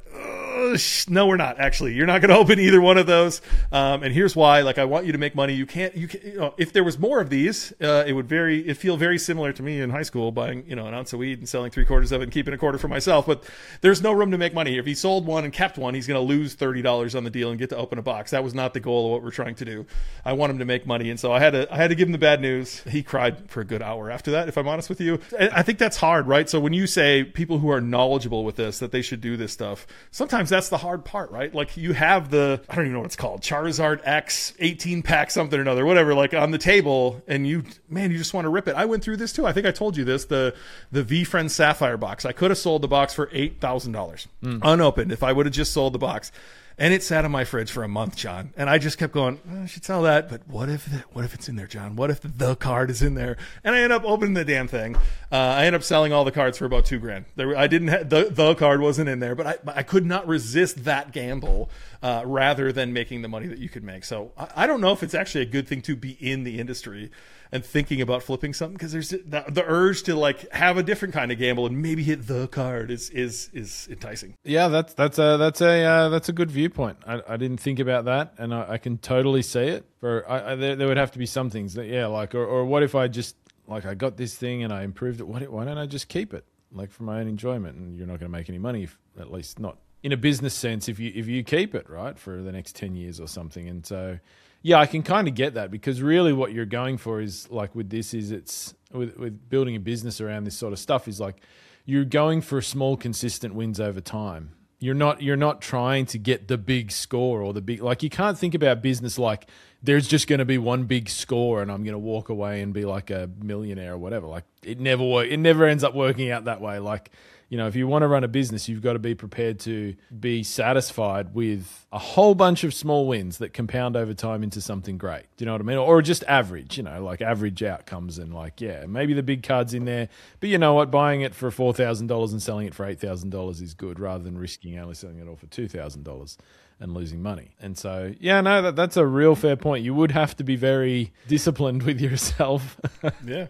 sh- no, we're not. Actually, you're not going to open either one of those. Um, and here's why. Like, I want you to make money. You can't. You can. You know, if there was more of these, uh, it would very. It feel very similar to me in high school, buying you know an ounce of weed and selling three quarters of it and keeping a quarter for myself. But there's no room to make money. If he sold one and kept one, he's going to lose thirty dollars on the deal and get to open a box. That was not the goal of what we're trying to do. I want him to make money, and so I had to. I had to give him the bad news. He cried for a good hour after that. If I'm honest with you, and I think that's hard, right? So when you say people who are knowledgeable with this, that they should do this stuff, sometimes that's the hard part, right? Like you have the, I don't even know what it's called, Charizard X eighteen pack something or another, whatever, like on the table, and you, man, you just want to rip it. I went through this too. I think I told you this, the the V-Friend Sapphire box. I could have sold the box for eight thousand dollars mm. unopened if I would have just sold the box. And it sat on my fridge for a month, John. And I just kept going, oh, I should sell that. But what if the, what if it's in there, John? What if the, the card is in there? And I end up opening the damn thing. Uh, I ended up selling all the cards for about two grand. There, I didn't have, the, the card wasn't in there, but I, I could not resist that gamble uh, rather than making the money that you could make. So I, I don't know if it's actually a good thing to be in the industry and thinking about flipping something, because there's the, the urge to like have a different kind of gamble and maybe hit the card is is is enticing. Yeah, that's that's a that's a uh, that's a good viewpoint. I, I didn't think about that, and I, I can totally see it. For I, I, there, there would have to be some things that yeah, like or, or what if I just like I got this thing and I improved it. Why, why don't I just keep it like for my own enjoyment? And you're not going to make any money, if, at least not in a business sense, if you if you keep it right for the next ten years or something. And so. Yeah, I can kind of get that, because really what you're going for is like with this is it's with, with building a business around this sort of stuff is like you're going for small, consistent wins over time. You're not you're not trying to get the big score or the big, like you can't think about business like there's just going to be one big score and I'm going to walk away and be like a millionaire or whatever. Like it never work. It never ends up working out that way. Like, you know, if you want to run a business, you've got to be prepared to be satisfied with a whole bunch of small wins that compound over time into something great. Do you know what I mean? Or just average, you know, like average outcomes and like, yeah, maybe the big card's in there. But you know what? Buying it for four thousand dollars and selling it for eight thousand dollars is good rather than risking only selling it all for two thousand dollars and losing money. And so, yeah, no, that, that's a real fair point. You would have to be very disciplined with yourself yeah,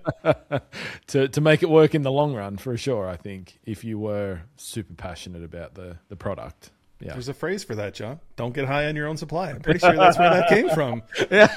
to to make it work in the long run, for sure, I think, if you were super passionate about the, the product. Yeah. There's a phrase for that, John. Don't get high on your own supply. I'm pretty sure that's where that came from. Yeah.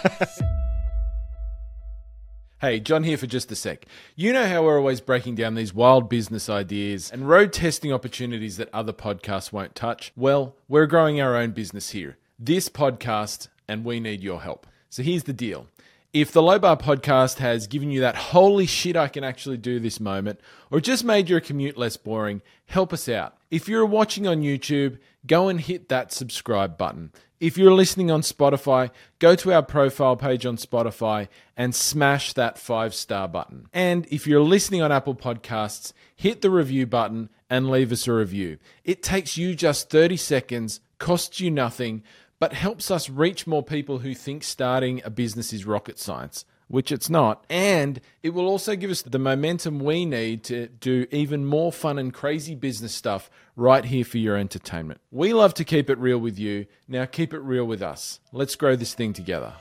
Hey, John here for just a sec. You know how we're always breaking down these wild business ideas and road testing opportunities that other podcasts won't touch? Well, we're growing our own business here. This podcast, and we need your help. So here's the deal. If the Low Bar podcast has given you that holy shit I can actually do this moment, or just made your commute less boring, help us out. If you're watching on YouTube, go and hit that subscribe button. If you're listening on Spotify, go to our profile page on Spotify and smash that five-star button. And if you're listening on Apple Podcasts, hit the review button and leave us a review. It takes you just thirty seconds, costs you nothing, but helps us reach more people who think starting a business is rocket science, which it's not. And it will also give us the momentum we need to do even more fun and crazy business stuff right here for your entertainment. We love to keep it real with you. Now keep it real with us. Let's grow this thing together.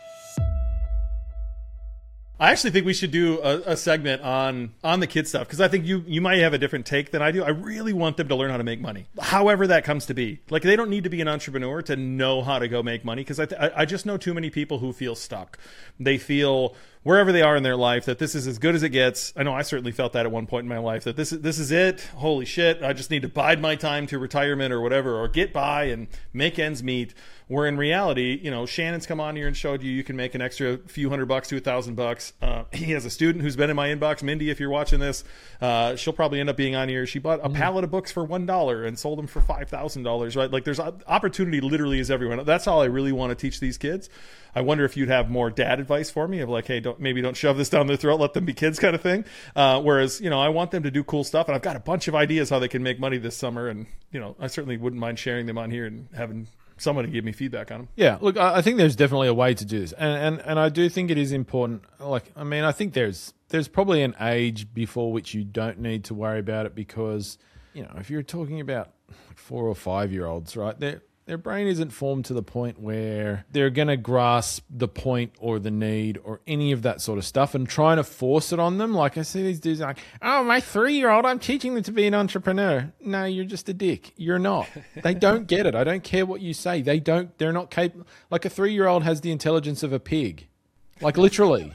I actually think we should do a, a segment on on the kid stuff, because I think you you might have a different take than I do. I really want them to learn how to make money, however that comes to be. Like, they don't need to be an entrepreneur to know how to go make money, because I, th- I just know too many people who feel stuck. They feel wherever they are in their life, that this is as good as it gets. I know I certainly felt that at one point in my life, that this is, this is it. Holy shit. I just need to bide my time to retirement or whatever, or get by and make ends meet. Where in reality, you know, Shannon's come on here and showed you you can make an extra few hundred bucks to a thousand bucks. Uh, he has a student who's been in my inbox, Mindy. If you're watching this, uh, she'll probably end up being on here. She bought a mm. pallet of books for one dollar and sold them for five thousand dollars. Right? Like, there's opportunity. Literally is everyone. That's all I really want to teach these kids. I wonder if you'd have more dad advice for me of like, hey, don't maybe don't shove this down their throat, let them be kids, kind of thing. Uh, whereas, you know, I want them to do cool stuff, and I've got a bunch of ideas how they can make money this summer, and you know, I certainly wouldn't mind sharing them on here and having someone to give me feedback on them. Yeah, look, I think there's definitely a way to do this, and and and I do think it is important. Like, I mean, I think there's there's probably an age before which you don't need to worry about it, because, you know, if you're talking about like four or five year olds, right, their their brain isn't formed to the point where they're going to grasp the point or the need or any of that sort of stuff, and trying to force it on them. Like, I see these dudes like, oh, my three-year-old, I'm teaching them to be an entrepreneur. No, you're just a dick. You're not. They don't get it. I don't care what you say. They don't, they're not capable. Like, a three-year-old has the intelligence of a pig. Like, literally.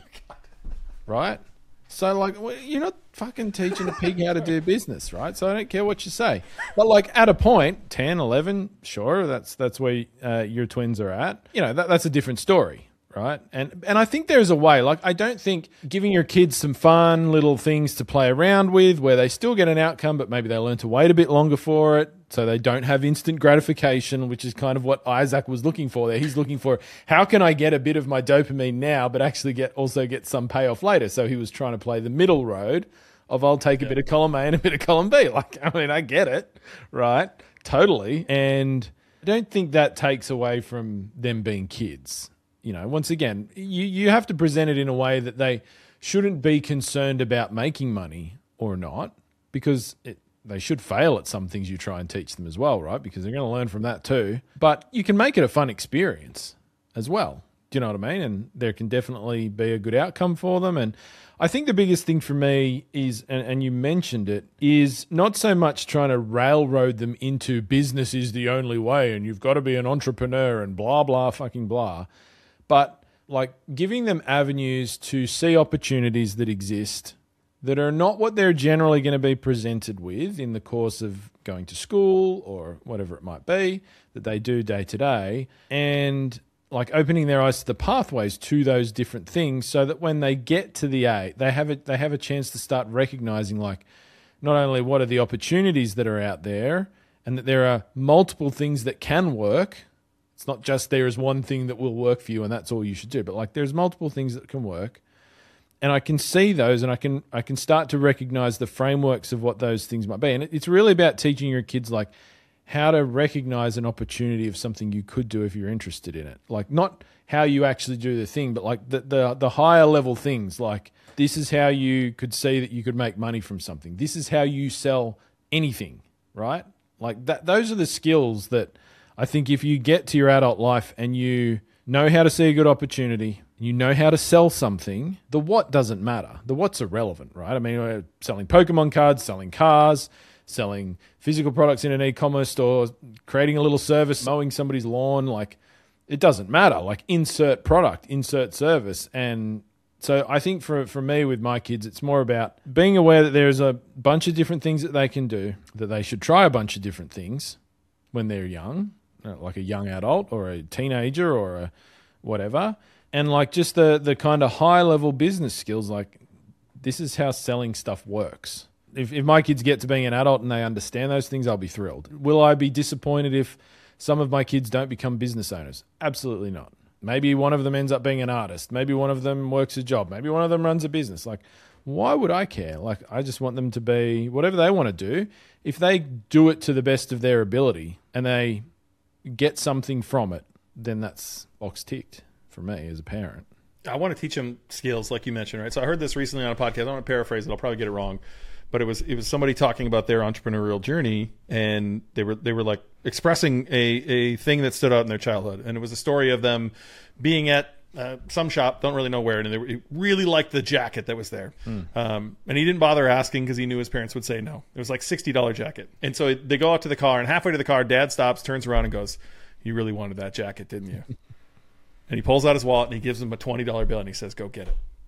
Right? So, like, well, you're not fucking teaching a pig how to do business, right? So I don't care what you say. But, like, at a point, ten, eleven, sure, that's that's where uh, your twins are at. You know, that, that's a different story, right? And and I think there's a way. Like, I don't think giving your kids some fun little things to play around with where they still get an outcome, but maybe they learn to wait a bit longer for it, so they don't have instant gratification, which is kind of what Isaac was looking for there. He's looking for, how can I get a bit of my dopamine now, but actually get also get some payoff later? So he was trying to play the middle road of, I'll take a yeah. bit of column A and a bit of column B. Like, I mean, I get it, right? Totally. And I don't think that takes away from them being kids. You know, once again, you, you have to present it in a way that they shouldn't be concerned about making money or not, because it, they should fail at some things you try and teach them as well, right? Because they're going to learn from that too. But you can make it a fun experience as well. Do you know what I mean? And there can definitely be a good outcome for them. And I think the biggest thing for me is, and, and you mentioned it, is not so much trying to railroad them into business is the only way and you've got to be an entrepreneur and blah, blah, fucking blah. But like giving them avenues to see opportunities that exist that are not what they're generally going to be presented with in the course of going to school or whatever it might be that they do day to day, and like opening their eyes to the pathways to those different things, so that when they get to the A, they have a, they have a chance to start recognizing like not only what are the opportunities that are out there, and that there are multiple things that can work. It's not just there is one thing that will work for you and that's all you should do, but like there's multiple things that can work. And I can see those, and I can I can start to recognize the frameworks of what those things might be. And it's really about teaching your kids like how to recognize an opportunity of something you could do if you're interested in it. Like not how you actually do the thing, but like the the, the higher level things. Like this is how you could see that you could make money from something. This is how you sell anything, right? Like that. Those are the skills that I think if you get to your adult life and you know how to see a good opportunity, you know how to sell something, the what doesn't matter. The what's irrelevant, right? I mean, we're selling Pokemon cards, selling cars, selling physical products in an e-commerce store, creating a little service, mowing somebody's lawn. Like, it doesn't matter. Like, insert product, insert service. And so I think for, for me with my kids, it's more about being aware that there's a bunch of different things that they can do, that they should try a bunch of different things when they're young, like a young adult or a teenager or a whatever. And like just the the kind of high level business skills, like this is how selling stuff works. If if my kids get to being an adult and they understand those things, I'll be thrilled. Will I be disappointed if some of my kids don't become business owners? Absolutely not. Maybe one of them ends up being an artist. Maybe one of them works a job. Maybe one of them runs a business. Like, why would I care? Like, I just want them to be whatever they want to do. If they do it to the best of their ability and they get something from it, then that's box ticked for me as a parent. I want to teach them skills like you mentioned, right? So I heard this recently on a podcast. I want to paraphrase it. I'll probably get it wrong, but it was it was somebody talking about their entrepreneurial journey, and they were they were like expressing a a thing that stood out in their childhood, and it was a story of them being at uh, some shop, don't really know where, and they were, he really liked the jacket that was there, mm. um, and he didn't bother asking because he knew his parents would say no. It was like sixty dollar jacket, and so they go out to the car, and halfway to the car, Dad stops, turns around, and goes, "You really wanted that jacket, didn't you?" And he pulls out his wallet and he gives him a twenty dollar bill and he says, "Go get it."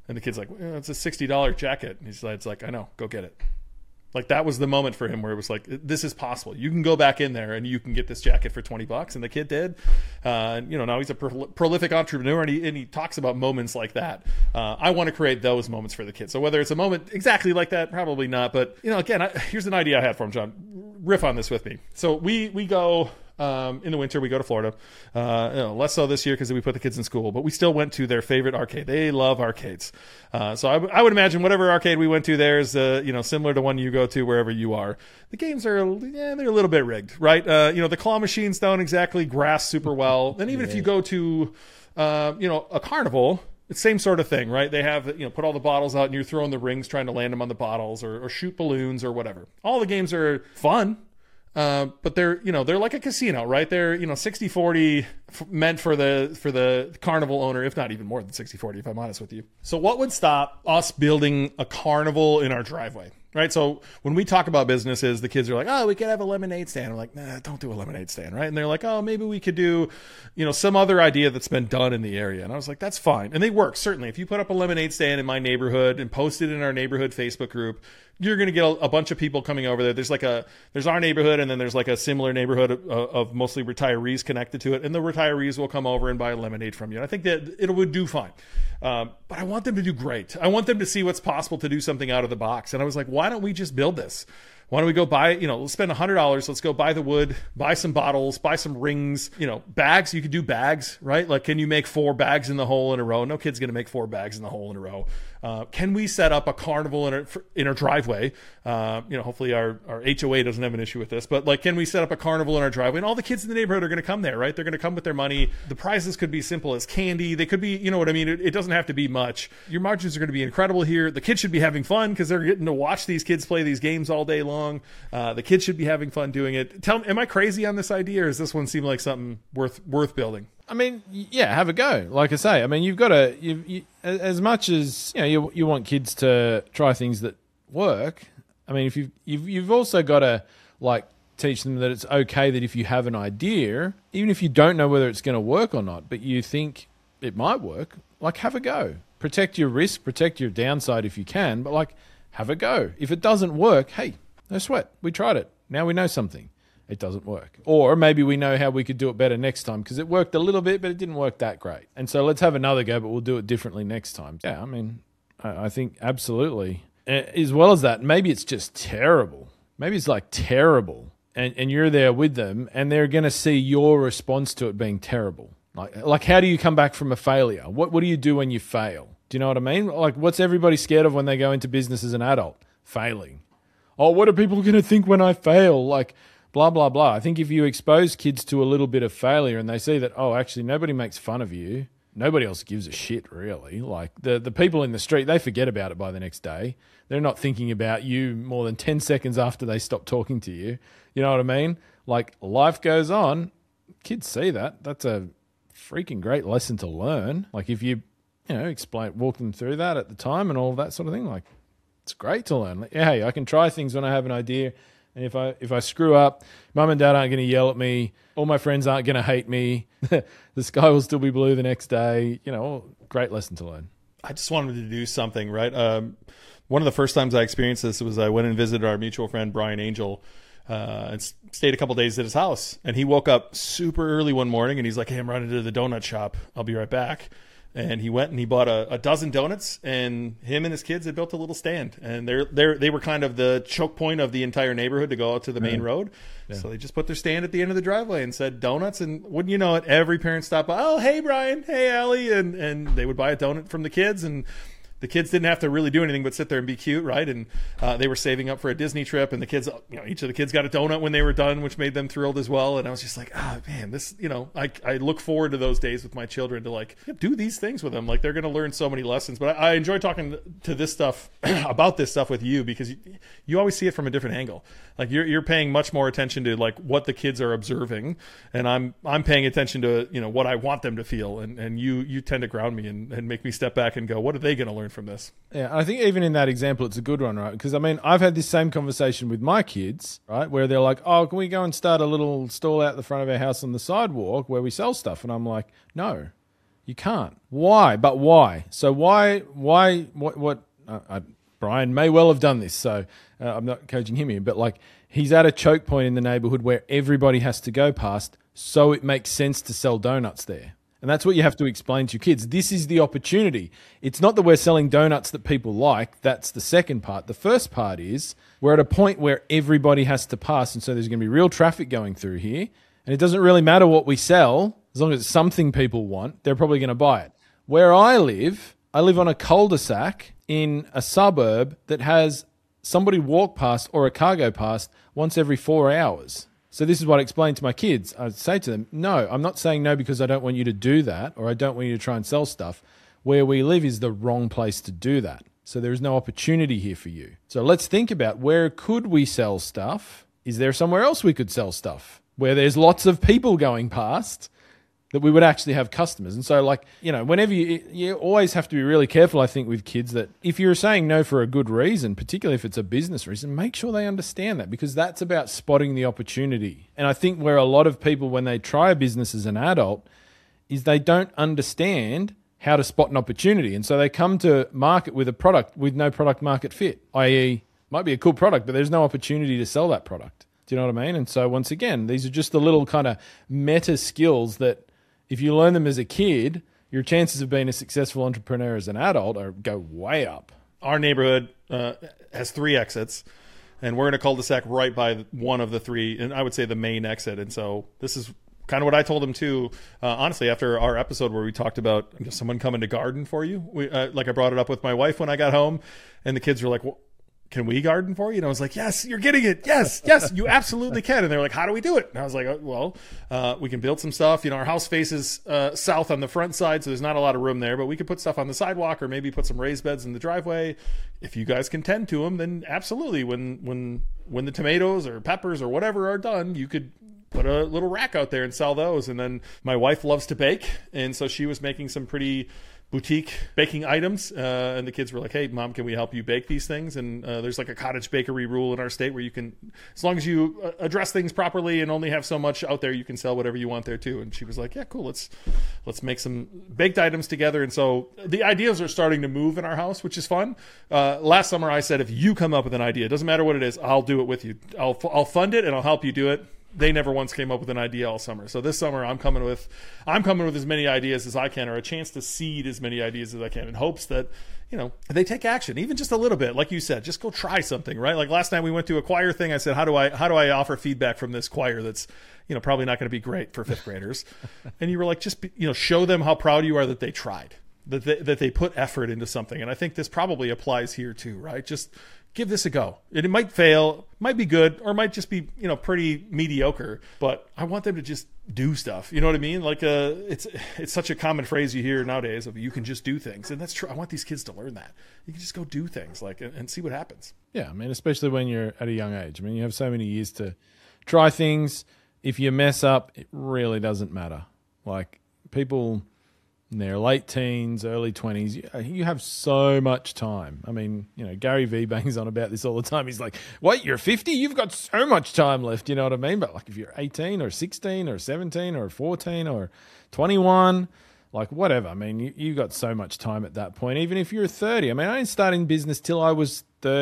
And the kid's like, well, it's a sixty dollars jacket. And he's like, it's like, I know, go get it. Like that was the moment for him where it was like, this is possible. You can go back in there and you can get this jacket for twenty bucks. And the kid did. Uh, you know, now he's a pro- prolific entrepreneur and he, and he talks about moments like that. Uh, I want to create those moments for the kids. So whether it's a moment exactly like that, probably not. But, you know, again, I, here's an idea I had for him, John. Riff on this with me. So we, we go... Um, in the winter, we go to Florida. Uh, you know, less so this year because we put the kids in school, but we still went to their favorite arcade. They love arcades. Uh, so I, w- I would imagine whatever arcade we went to there is, uh, you know, similar to one you go to wherever you are. The games are, yeah, they're a little bit rigged, right? Uh, you know, the claw machines don't exactly grasp super well. Then even yeah. if you go to, uh, you know, a carnival, it's the same sort of thing, right? They have, you know, put all the bottles out and you're throwing the rings trying to land them on the bottles or, or shoot balloons or whatever. All the games are fun. Uh, but they're, you know, they're like a casino, right? They're, you know, sixty forty f- meant for the, for the carnival owner, if not even more than sixty forty, if I'm honest with you. So what would stop us building a carnival in our driveway, right? So when we talk about businesses, the kids are like, oh, we could have a lemonade stand. I'm like, nah, don't do a lemonade stand, right? And they're like, oh, maybe we could do, you know, some other idea that's been done in the area. And I was like, that's fine. And they work, certainly. If you put up a lemonade stand in my neighborhood and post it in our neighborhood Facebook group, you're going to get a, a bunch of people coming over there. There's like a, there's our neighborhood and then there's like a similar neighborhood of, of mostly retirees connected to it. And the retirees will come over and buy lemonade from you. And I think that it would do fine. Um, but I want them to do great. I want them to see what's possible to do something out of the box. And I was like, why don't we just build this? Why don't we go buy, you know, let's spend one hundred dollars. Let's go buy the wood, buy some bottles, buy some rings, you know, bags. You could do bags, right? Like, can you make four bags in the hole in a row? No kid's going to make four bags in the hole in a row. Uh, can we set up a carnival in our, in our driveway? Uh, you know, hopefully our, our H O A doesn't have an issue with this, but like, can we set up a carnival in our driveway? And all the kids in the neighborhood are going to come there, right? They're going to come with their money. The prizes could be simple as candy. They could be, you know what I mean? It, it doesn't have to be much. Your margins are going to be incredible here. The kids should be having fun because they're getting to watch these kids play these games all day long. Uh, the kids should be having fun doing it. Tell me, am I crazy on this idea, or does this one seem like something worth worth building? I mean, yeah, have a go. Like I say, I mean, you've got to, you, you, as much as you know, you you want kids to try things that work. I mean, if you've you've, you've also got to like teach them that it's okay that if you have an idea, even if you don't know whether it's going to work or not, but you think it might work, like have a go. Protect your risk, protect your downside if you can, but like have a go. If it doesn't work, hey, no sweat. We tried it. Now we know something. It doesn't work. Or maybe we know how we could do it better next time because it worked a little bit, but it didn't work that great. And so let's have another go, but we'll do it differently next time. Yeah, I mean, I, I think absolutely. As well as that, maybe it's just terrible. Maybe it's like terrible. And, and you're there with them and they're going to see your response to it being terrible. Like, like how do you come back from a failure? What, what do you do when you fail? Do you know what I mean? Like, what's everybody scared of when they go into business as an adult? Failing. Oh, what are people going to think when I fail? Like, blah, blah, blah. I think if you expose kids to a little bit of failure and they see that, oh, actually, nobody makes fun of you. Nobody else gives a shit, really. Like, the, the people in the street, they forget about it by the next day. They're not thinking about you more than ten seconds after they stop talking to you. You know what I mean? Like, life goes on. Kids see that. That's a freaking great lesson to learn. Like, if you, you know, explain, walk them through that at the time and all of that sort of thing, like, it's great to learn. Like, hey, I can try things when I have an idea. And if I if I screw up, mum and dad aren't going to yell at me. All my friends aren't going to hate me. The sky will still be blue the next day. You know, great lesson to learn. I just wanted to do something, right? Um, one of the first times I experienced this was I went and visited our mutual friend, Brian Angel, uh, and stayed a couple days at his house. And he woke up super early one morning and he's like, hey, I'm running to the donut shop. I'll be right back. And he went and he bought a, a dozen donuts, and him and his kids had built a little stand, and they're they they were kind of the choke point of the entire neighborhood to go out to the main road. Yeah. So they just put their stand at the end of the driveway and said donuts, and wouldn't you know it, every parent stopped by. Oh, hey Brian, hey Allie, and and they would buy a donut from the kids, and the kids didn't have to really do anything but sit there and be cute, right? And uh, they were saving up for a Disney trip, and the kids, you know, each of the kids got a donut when they were done, which made them thrilled as well. And I was just like, ah, oh, man, this, you know, I, I look forward to those days with my children to like do these things with them. Like they're going to learn so many lessons. But I, I enjoy talking to this stuff about this stuff with you because you, you always see it from a different angle. Like you're you're paying much more attention to like what the kids are observing, and I'm I'm paying attention to, you know, what I want them to feel. And and you you tend to ground me and, and make me step back and go, what are they going to learn from this? Yeah, I think even in that example, it's a good one, right? Because, I mean, I've had this same conversation with my kids, right, where they're like, oh, can we go and start a little stall out the front of our house on the sidewalk where we sell stuff? And I'm like, no, You can't. Why? But why? So why? Why? What? What? Uh, I, Brian may well have done this, so uh, I'm not coaching him here, but like he's at a choke point in the neighborhood where everybody has to go past, so it makes sense to sell donuts there. And that's what you have to explain to your kids. This is the opportunity. It's not that we're selling donuts that people like. That's the second part. The first part is we're at a point where everybody has to pass, and so there's going to be real traffic going through here, and it doesn't really matter what we sell. As long as it's something people want, they're probably going to buy it. Where I live, I live on a cul-de-sac in a suburb that has somebody walk past or a car go past once every four hours. So this is what I explain to my kids. I say to them, no, I'm not saying no because I don't want you to do that or I don't want you to try and sell stuff. Where we live is the wrong place to do that. So there is no opportunity here for you. So let's think about where could we sell stuff? Is there somewhere else we could sell stuff where there's lots of people going past that we would actually have customers? And so like, you know, whenever you, you always have to be really careful, I think, with kids that if you're saying no for a good reason, particularly if it's a business reason, make sure they understand that because that's about spotting the opportunity. And I think where a lot of people, when they try a business as an adult, is they don't understand how to spot an opportunity. And so they come to market with a product with no product market fit, that is might be a cool product, but there's no opportunity to sell that product. Do you know what I mean? And so once again, these are just the little kind of meta skills that if you learn them as a kid, your chances of being a successful entrepreneur as an adult are go way up. Our neighborhood uh, has three exits, and we're in a cul-de-sac right by one of the three, and I would say the main exit. And so this is kind of what I told him too. Uh, honestly, after our episode where we talked about you know, someone coming to garden for you, we, uh, like I brought it up with my wife when I got home, and the kids were like, well, can we garden for you? And I was like, yes, you're getting it. Yes, yes, you absolutely can. And they were like, how do we do it? And I was like, oh, well, uh, we can build some stuff. You know, our house faces uh, south on the front side, so there's not a lot of room there, but we could put stuff on the sidewalk or maybe put some raised beds in the driveway. If you guys can tend to them, then absolutely. When, when, when the tomatoes or peppers or whatever are done, you could put a little rack out there and sell those. And then my wife loves to bake. And so she was making some pretty boutique baking items, uh, and the kids were like, hey, Mom, can we help you bake these things? And uh, there's like a cottage bakery rule in our state where you can, as long as you uh, address things properly and only have so much out there, you can sell whatever you want there too. And she was like, yeah, cool, let's let's make some baked items together. And so the ideas are starting to move in our house, which is fun. Uh, last summer I said, if you come up with an idea, it doesn't matter what it is, I'll do it with you. I'll I'll fund it and I'll help you do it. They never once came up with an idea all summer. So this summer I'm coming with I'm coming with as many ideas as I can, or a chance to seed as many ideas as I can, in hopes that, you know, they take action, even just a little bit. Like you said, just go try something, right? Like last time we went to a choir thing, I said, how do I how do I offer feedback from this choir that's, you know, probably not going to be great for fifth graders? And you were like, just be, you know, show them how proud you are that they tried, that they, that they put effort into something. And I think this probably applies here too, right? Just give this a go. It might fail, might be good, or might just be, you know, pretty mediocre, but I want them to just do stuff. You know what I mean? Like, uh, it's, it's such a common phrase you hear nowadays of you can just do things. And that's true. I want these kids to learn that. You can just go do things, like, and, and see what happens. Yeah. I mean, especially when you're at a young age. I mean, you have so many years to try things. If you mess up, it really doesn't matter. Like, people in their late teens, early twenties, you have so much time. I mean, you know, Gary Vee bangs on about this all the time. He's like, wait, you're fifty? You've got so much time left. You know what I mean? But like if you're eighteen or sixteen or seventeen or fourteen or twenty-one, like whatever. I mean, you, you got so much time at that point. Even if you're thirty. I mean, I didn't start in business till I was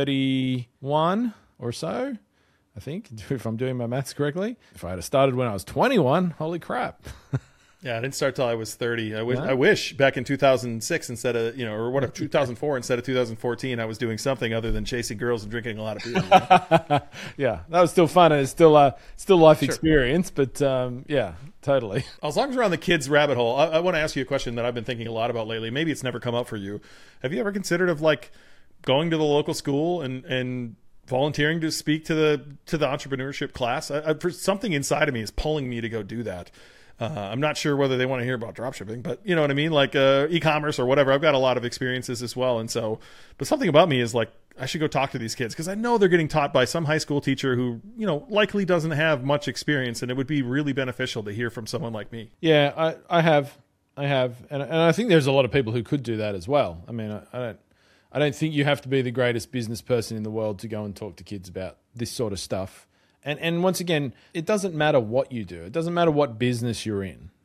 thirty-one or so, I think, if I'm doing my maths correctly. If I had started when I was twenty-one, holy crap. Yeah, I didn't start till I was thirty. I wish, No. I wish back in two thousand six instead of, you know, or what, two thousand four instead of two thousand fourteen, I was doing something other than chasing girls and drinking a lot of beer. You know? Yeah, that was still fun. And it's still uh, still life Sure. experience, but um, yeah, totally. As long as we're on the kids rabbit hole, I, I want to ask you a question that I've been thinking a lot about lately. Maybe it's never come up for you. Have you ever considered of like going to the local school and, and volunteering to speak to the, to the entrepreneurship class? I, I, for something inside of me is pulling me to go do that. Uh, I'm not sure whether they want to hear about dropshipping, but you know what I mean? Like uh, e-commerce or whatever. I've got a lot of experiences as well. And so, but something about me is like, I should go talk to these kids because I know they're getting taught by some high school teacher who, you know, likely doesn't have much experience. And it would be really beneficial to hear from someone like me. Yeah, I, I have, I have, and and I think there's a lot of people who could do that as well. I mean, I, I don't, I don't think you have to be the greatest business person in the world to go and talk to kids about this sort of stuff. And and once again, it doesn't matter what you do. It doesn't matter what business you're in.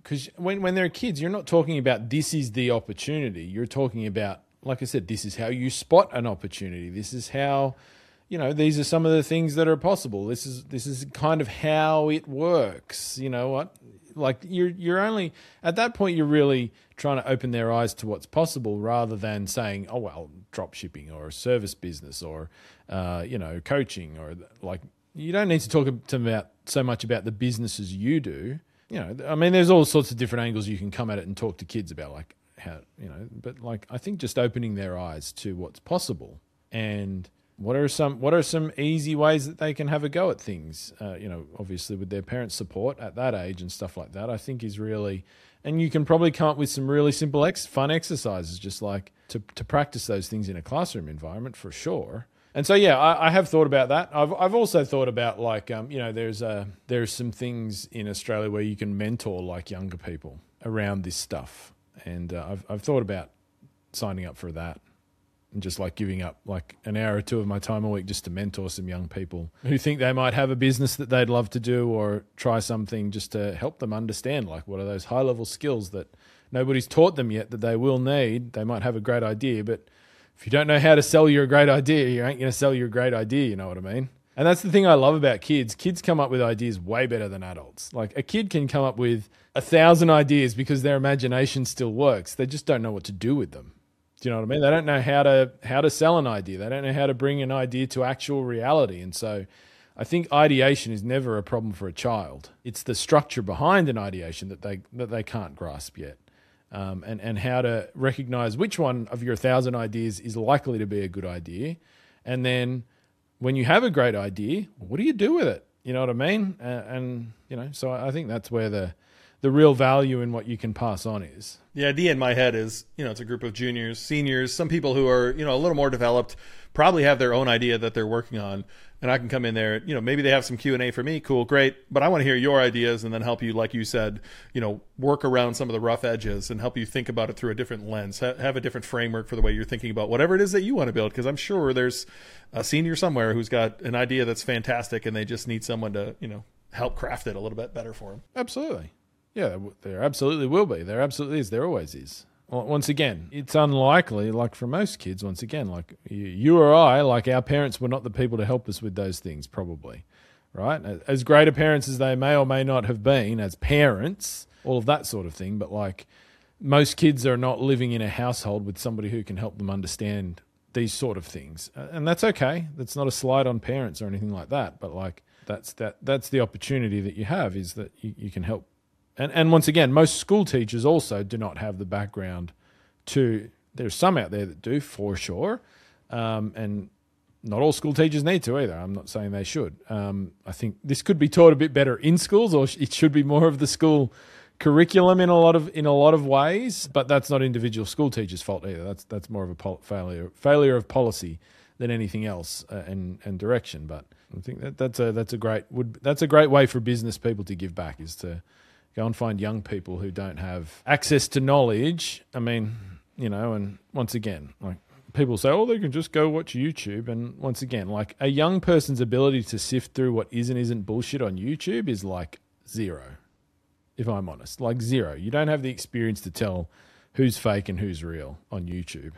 Because when, when they're kids, you're not talking about this is the opportunity. You're talking about, like I said, this is how you spot an opportunity. This is how, you know, these are some of the things that are possible. This is this is kind of how it works. You know what? Like you're you're only at that point you're really trying to open their eyes to what's possible rather than saying, oh well, drop shipping or a service business or uh, you know, coaching or like you don't need to talk to them about so much about the businesses you do. You know, I mean, there's all sorts of different angles you can come at it and talk to kids about, like how, you know, but like I think just opening their eyes to what's possible and what are some what are some easy ways that they can have a go at things. Uh, you know, obviously with their parents' support at that age and stuff like that, I think is really, and you can probably come up with some really simple ex, fun exercises, just like to to practice those things in a classroom environment for sure. And so, yeah, I, I have thought about that. I've I've also thought about like, um, you know, there's a there's some things in Australia where you can mentor like younger people around this stuff, and uh, I've I've thought about signing up for that and just like giving up like an hour or two of my time a week just to mentor some young people who think they might have a business that they'd love to do or try something just to help them understand like what are those high level skills that nobody's taught them yet that they will need. They might have a great idea, but if you don't know how to sell your great idea, you ain't going to sell your great idea, you know what I mean? And that's the thing I love about kids. Kids come up with ideas way better than adults. Like a kid can come up with a thousand ideas because their imagination still works. They just don't know what to do with them. Do you know what I mean? They don't know how to how to sell an idea. They don't know how to bring an idea to actual reality. And so I think ideation is never a problem for a child. It's the structure behind an ideation that they that they can't grasp yet. Um, and, and how to recognize which one of your thousand ideas is likely to be a good idea. And then when you have a great idea, what do you do with it? You know what I mean? Uh, and, you know, so I think that's where the, the real value in what you can pass on is. The idea in my head is, you know, it's a group of juniors, seniors, some people who are, you know, a little more developed, probably have their own idea that they're working on. And I can come in there, you know, maybe they have some Q and A for me. Cool, great. But I want to hear your ideas and then help you, like you said, you know, work around some of the rough edges and help you think about it through a different lens, ha- have a different framework for the way you're thinking about whatever it is that you want to build. Because I'm sure there's a senior somewhere who's got an idea that's fantastic and they just need someone to, you know, help craft it a little bit better for them. Absolutely. Yeah, there absolutely will be. There absolutely is. There always is. Once again, it's unlikely, like for most kids, once again, like you, you or I, like our parents were not the people to help us with those things, probably, right? As great a parents as they may or may not have been as parents, all of that sort of thing, but like most kids are not living in a household with somebody who can help them understand these sort of things. And that's okay. That's not a slight on parents or anything like that, but like that's that that's the opportunity that you have is that you, you can help. And and once again, most school teachers also do not have the background to, there's some out there that do for sure, um, and not all school teachers need to either. I'm not saying they should. Um, I think this could be taught a bit better in schools, or it should be more of the school curriculum in a lot of in a lot of ways. But that's not individual school teachers' fault either. That's that's more of a pol- failure failure of policy than anything else, uh, and and direction. But I think that that's a that's a great would that's a great way for business people to give back, is to go and find young people who don't have access to knowledge. I mean, you know, and once again, like people say, oh, they can just go watch YouTube. And once again, like a young person's ability to sift through what is and isn't bullshit on YouTube is like zero, if I'm honest, like zero. You don't have the experience to tell who's fake and who's real on YouTube.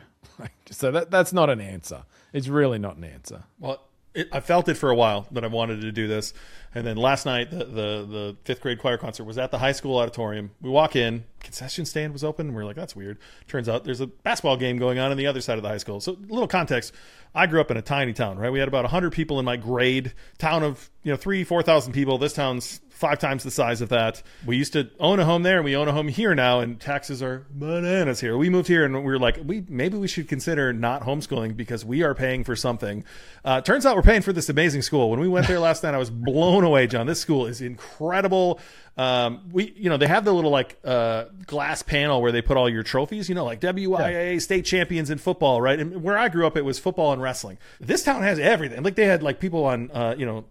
So that that's not an answer. It's really not an answer. Well, It, I felt it for a while that I wanted to do this. And then last night, the, the, the fifth grade choir concert was at the high school auditorium. We walk in, concession stand was open, and we're like, that's weird. Turns out there's a basketball game going on on the other side of the high school. So a little context, I grew up in a tiny town, right? We had about one hundred people in my grade, town of, you know, three, four thousand people. This town's five times the size of that. We used to own a home there, and we own a home here now, and taxes are bananas here. We moved here, and we were like, we maybe we should consider not homeschooling because we are paying for something. Uh, turns out we're paying for this amazing school. When we went there last night, I was blown away, John. This school is incredible. Um, we, you know, they have the little like uh, glass panel where they put all your trophies, you know, like W I A A state champions in football, right? And where I grew up, it was football and wrestling. This town has everything. Like they had like people on, uh, you know,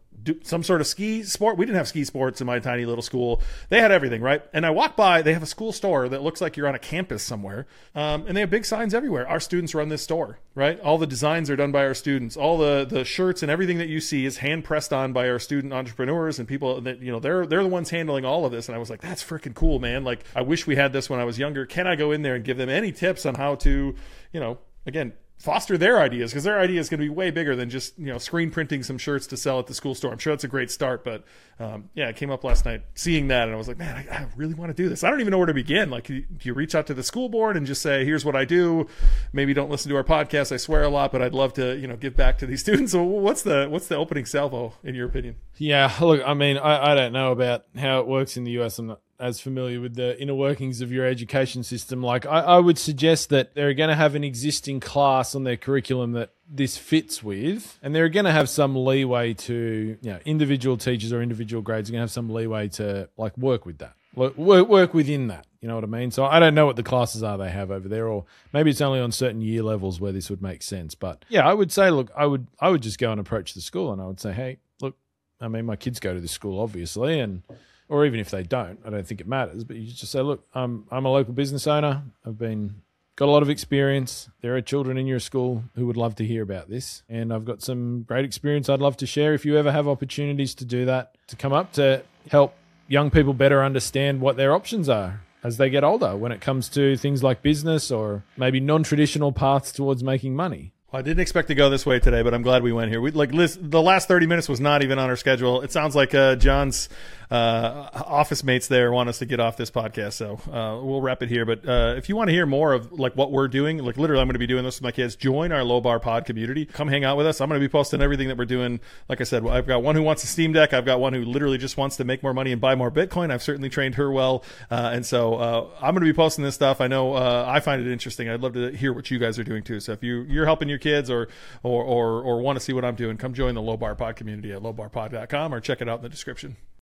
do some sort of ski sport. We didn't have ski sports in my tiny little school. They had everything, right? And I walk by, they have a school store that looks like you're on a campus somewhere. Um, and they have big signs everywhere. Our students run this store, right? All the designs are done by our students. All the, the shirts and everything that you see is hand pressed on by our student entrepreneurs and people that, you know, they're, they're the ones handling all of this. And I was like, that's freaking cool, man. Like, I wish we had this when I was younger. Can I go in there and give them any tips on how to, you know, again, foster their ideas, because their idea is going to be way bigger than just, you know, screen printing some shirts to sell at the school store. I'm sure that's a great start, but um, yeah, it came up last night seeing that, and I was like, man, I, I really want to do this. I don't even know where to begin. Like, do you reach out to the school board and just say, here's what I do? Maybe don't listen to our podcast. I swear a lot, but I'd love to, you know, give back to these students. So what's the what's the opening salvo in your opinion? Yeah, look, I mean, I, I don't know about how it works in the U S. I'm not as familiar with the inner workings of your education system. Like, I, I would suggest that they're going to have an existing class on their curriculum that this fits with, and they're going to have some leeway to, you know, individual teachers or individual grades are going to have some leeway to, like, work with that, work, work within that. You know what I mean? So I don't know what the classes are they have over there, or maybe it's only on certain year levels where this would make sense. But yeah, I would say, look, I would, I would just go and approach the school and I would say, hey, look, I mean, my kids go to this school, obviously, and or even if they don't, I don't think it matters. But you just say, look, I'm I'm a local business owner. I've been got a lot of experience. There are children in your school who would love to hear about this, and I've got some great experience I'd love to share. If you ever have opportunities to do that, to come up to help young people better understand what their options are as they get older when it comes to things like business or maybe non-traditional paths towards making money. Well, I didn't expect to go this way today, but I'm glad we went here. We like list, the last thirty minutes was not even on our schedule. It sounds like uh, John's uh, office mates there want us to get off this podcast, so uh, we'll wrap it here. But uh, if you want to hear more of like what we're doing, like literally, I'm going to be doing this with my kids. Join our Low Bar Pod community. Come hang out with us. I'm going to be posting everything that we're doing. Like I said, I've got one who wants a Steam Deck. I've got one who literally just wants to make more money and buy more Bitcoin. I've certainly trained her well, uh, and so uh, I'm going to be posting this stuff. I know uh, I find it interesting. I'd love to hear what you guys are doing too. So if you you're helping your kids or or or, or want to see what I'm doing, come join the Low Bar Pod community at low bar pod dot com or check it out in the description.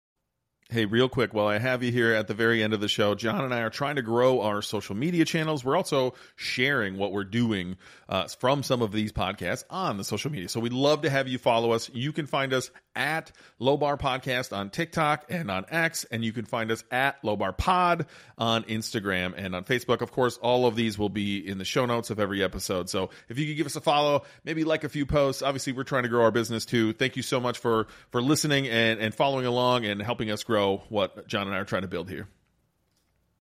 Hey, real quick, while I have you here at the very end of the show, John and I are trying to grow our social media channels. We're also sharing what we're doing uh, from some of these podcasts on the social media. So we'd love to have you follow us. You can find us at Low Bar Podcast on TikTok and on X, and you can find us at Low Bar Pod on Instagram and on Facebook. Of course, all of these will be in the show notes of every episode. So if you could give us a follow, maybe like a few posts. Obviously, we're trying to grow our business too. Thank you so much for, for listening and, and following along and helping us grow what John and I are trying to build here.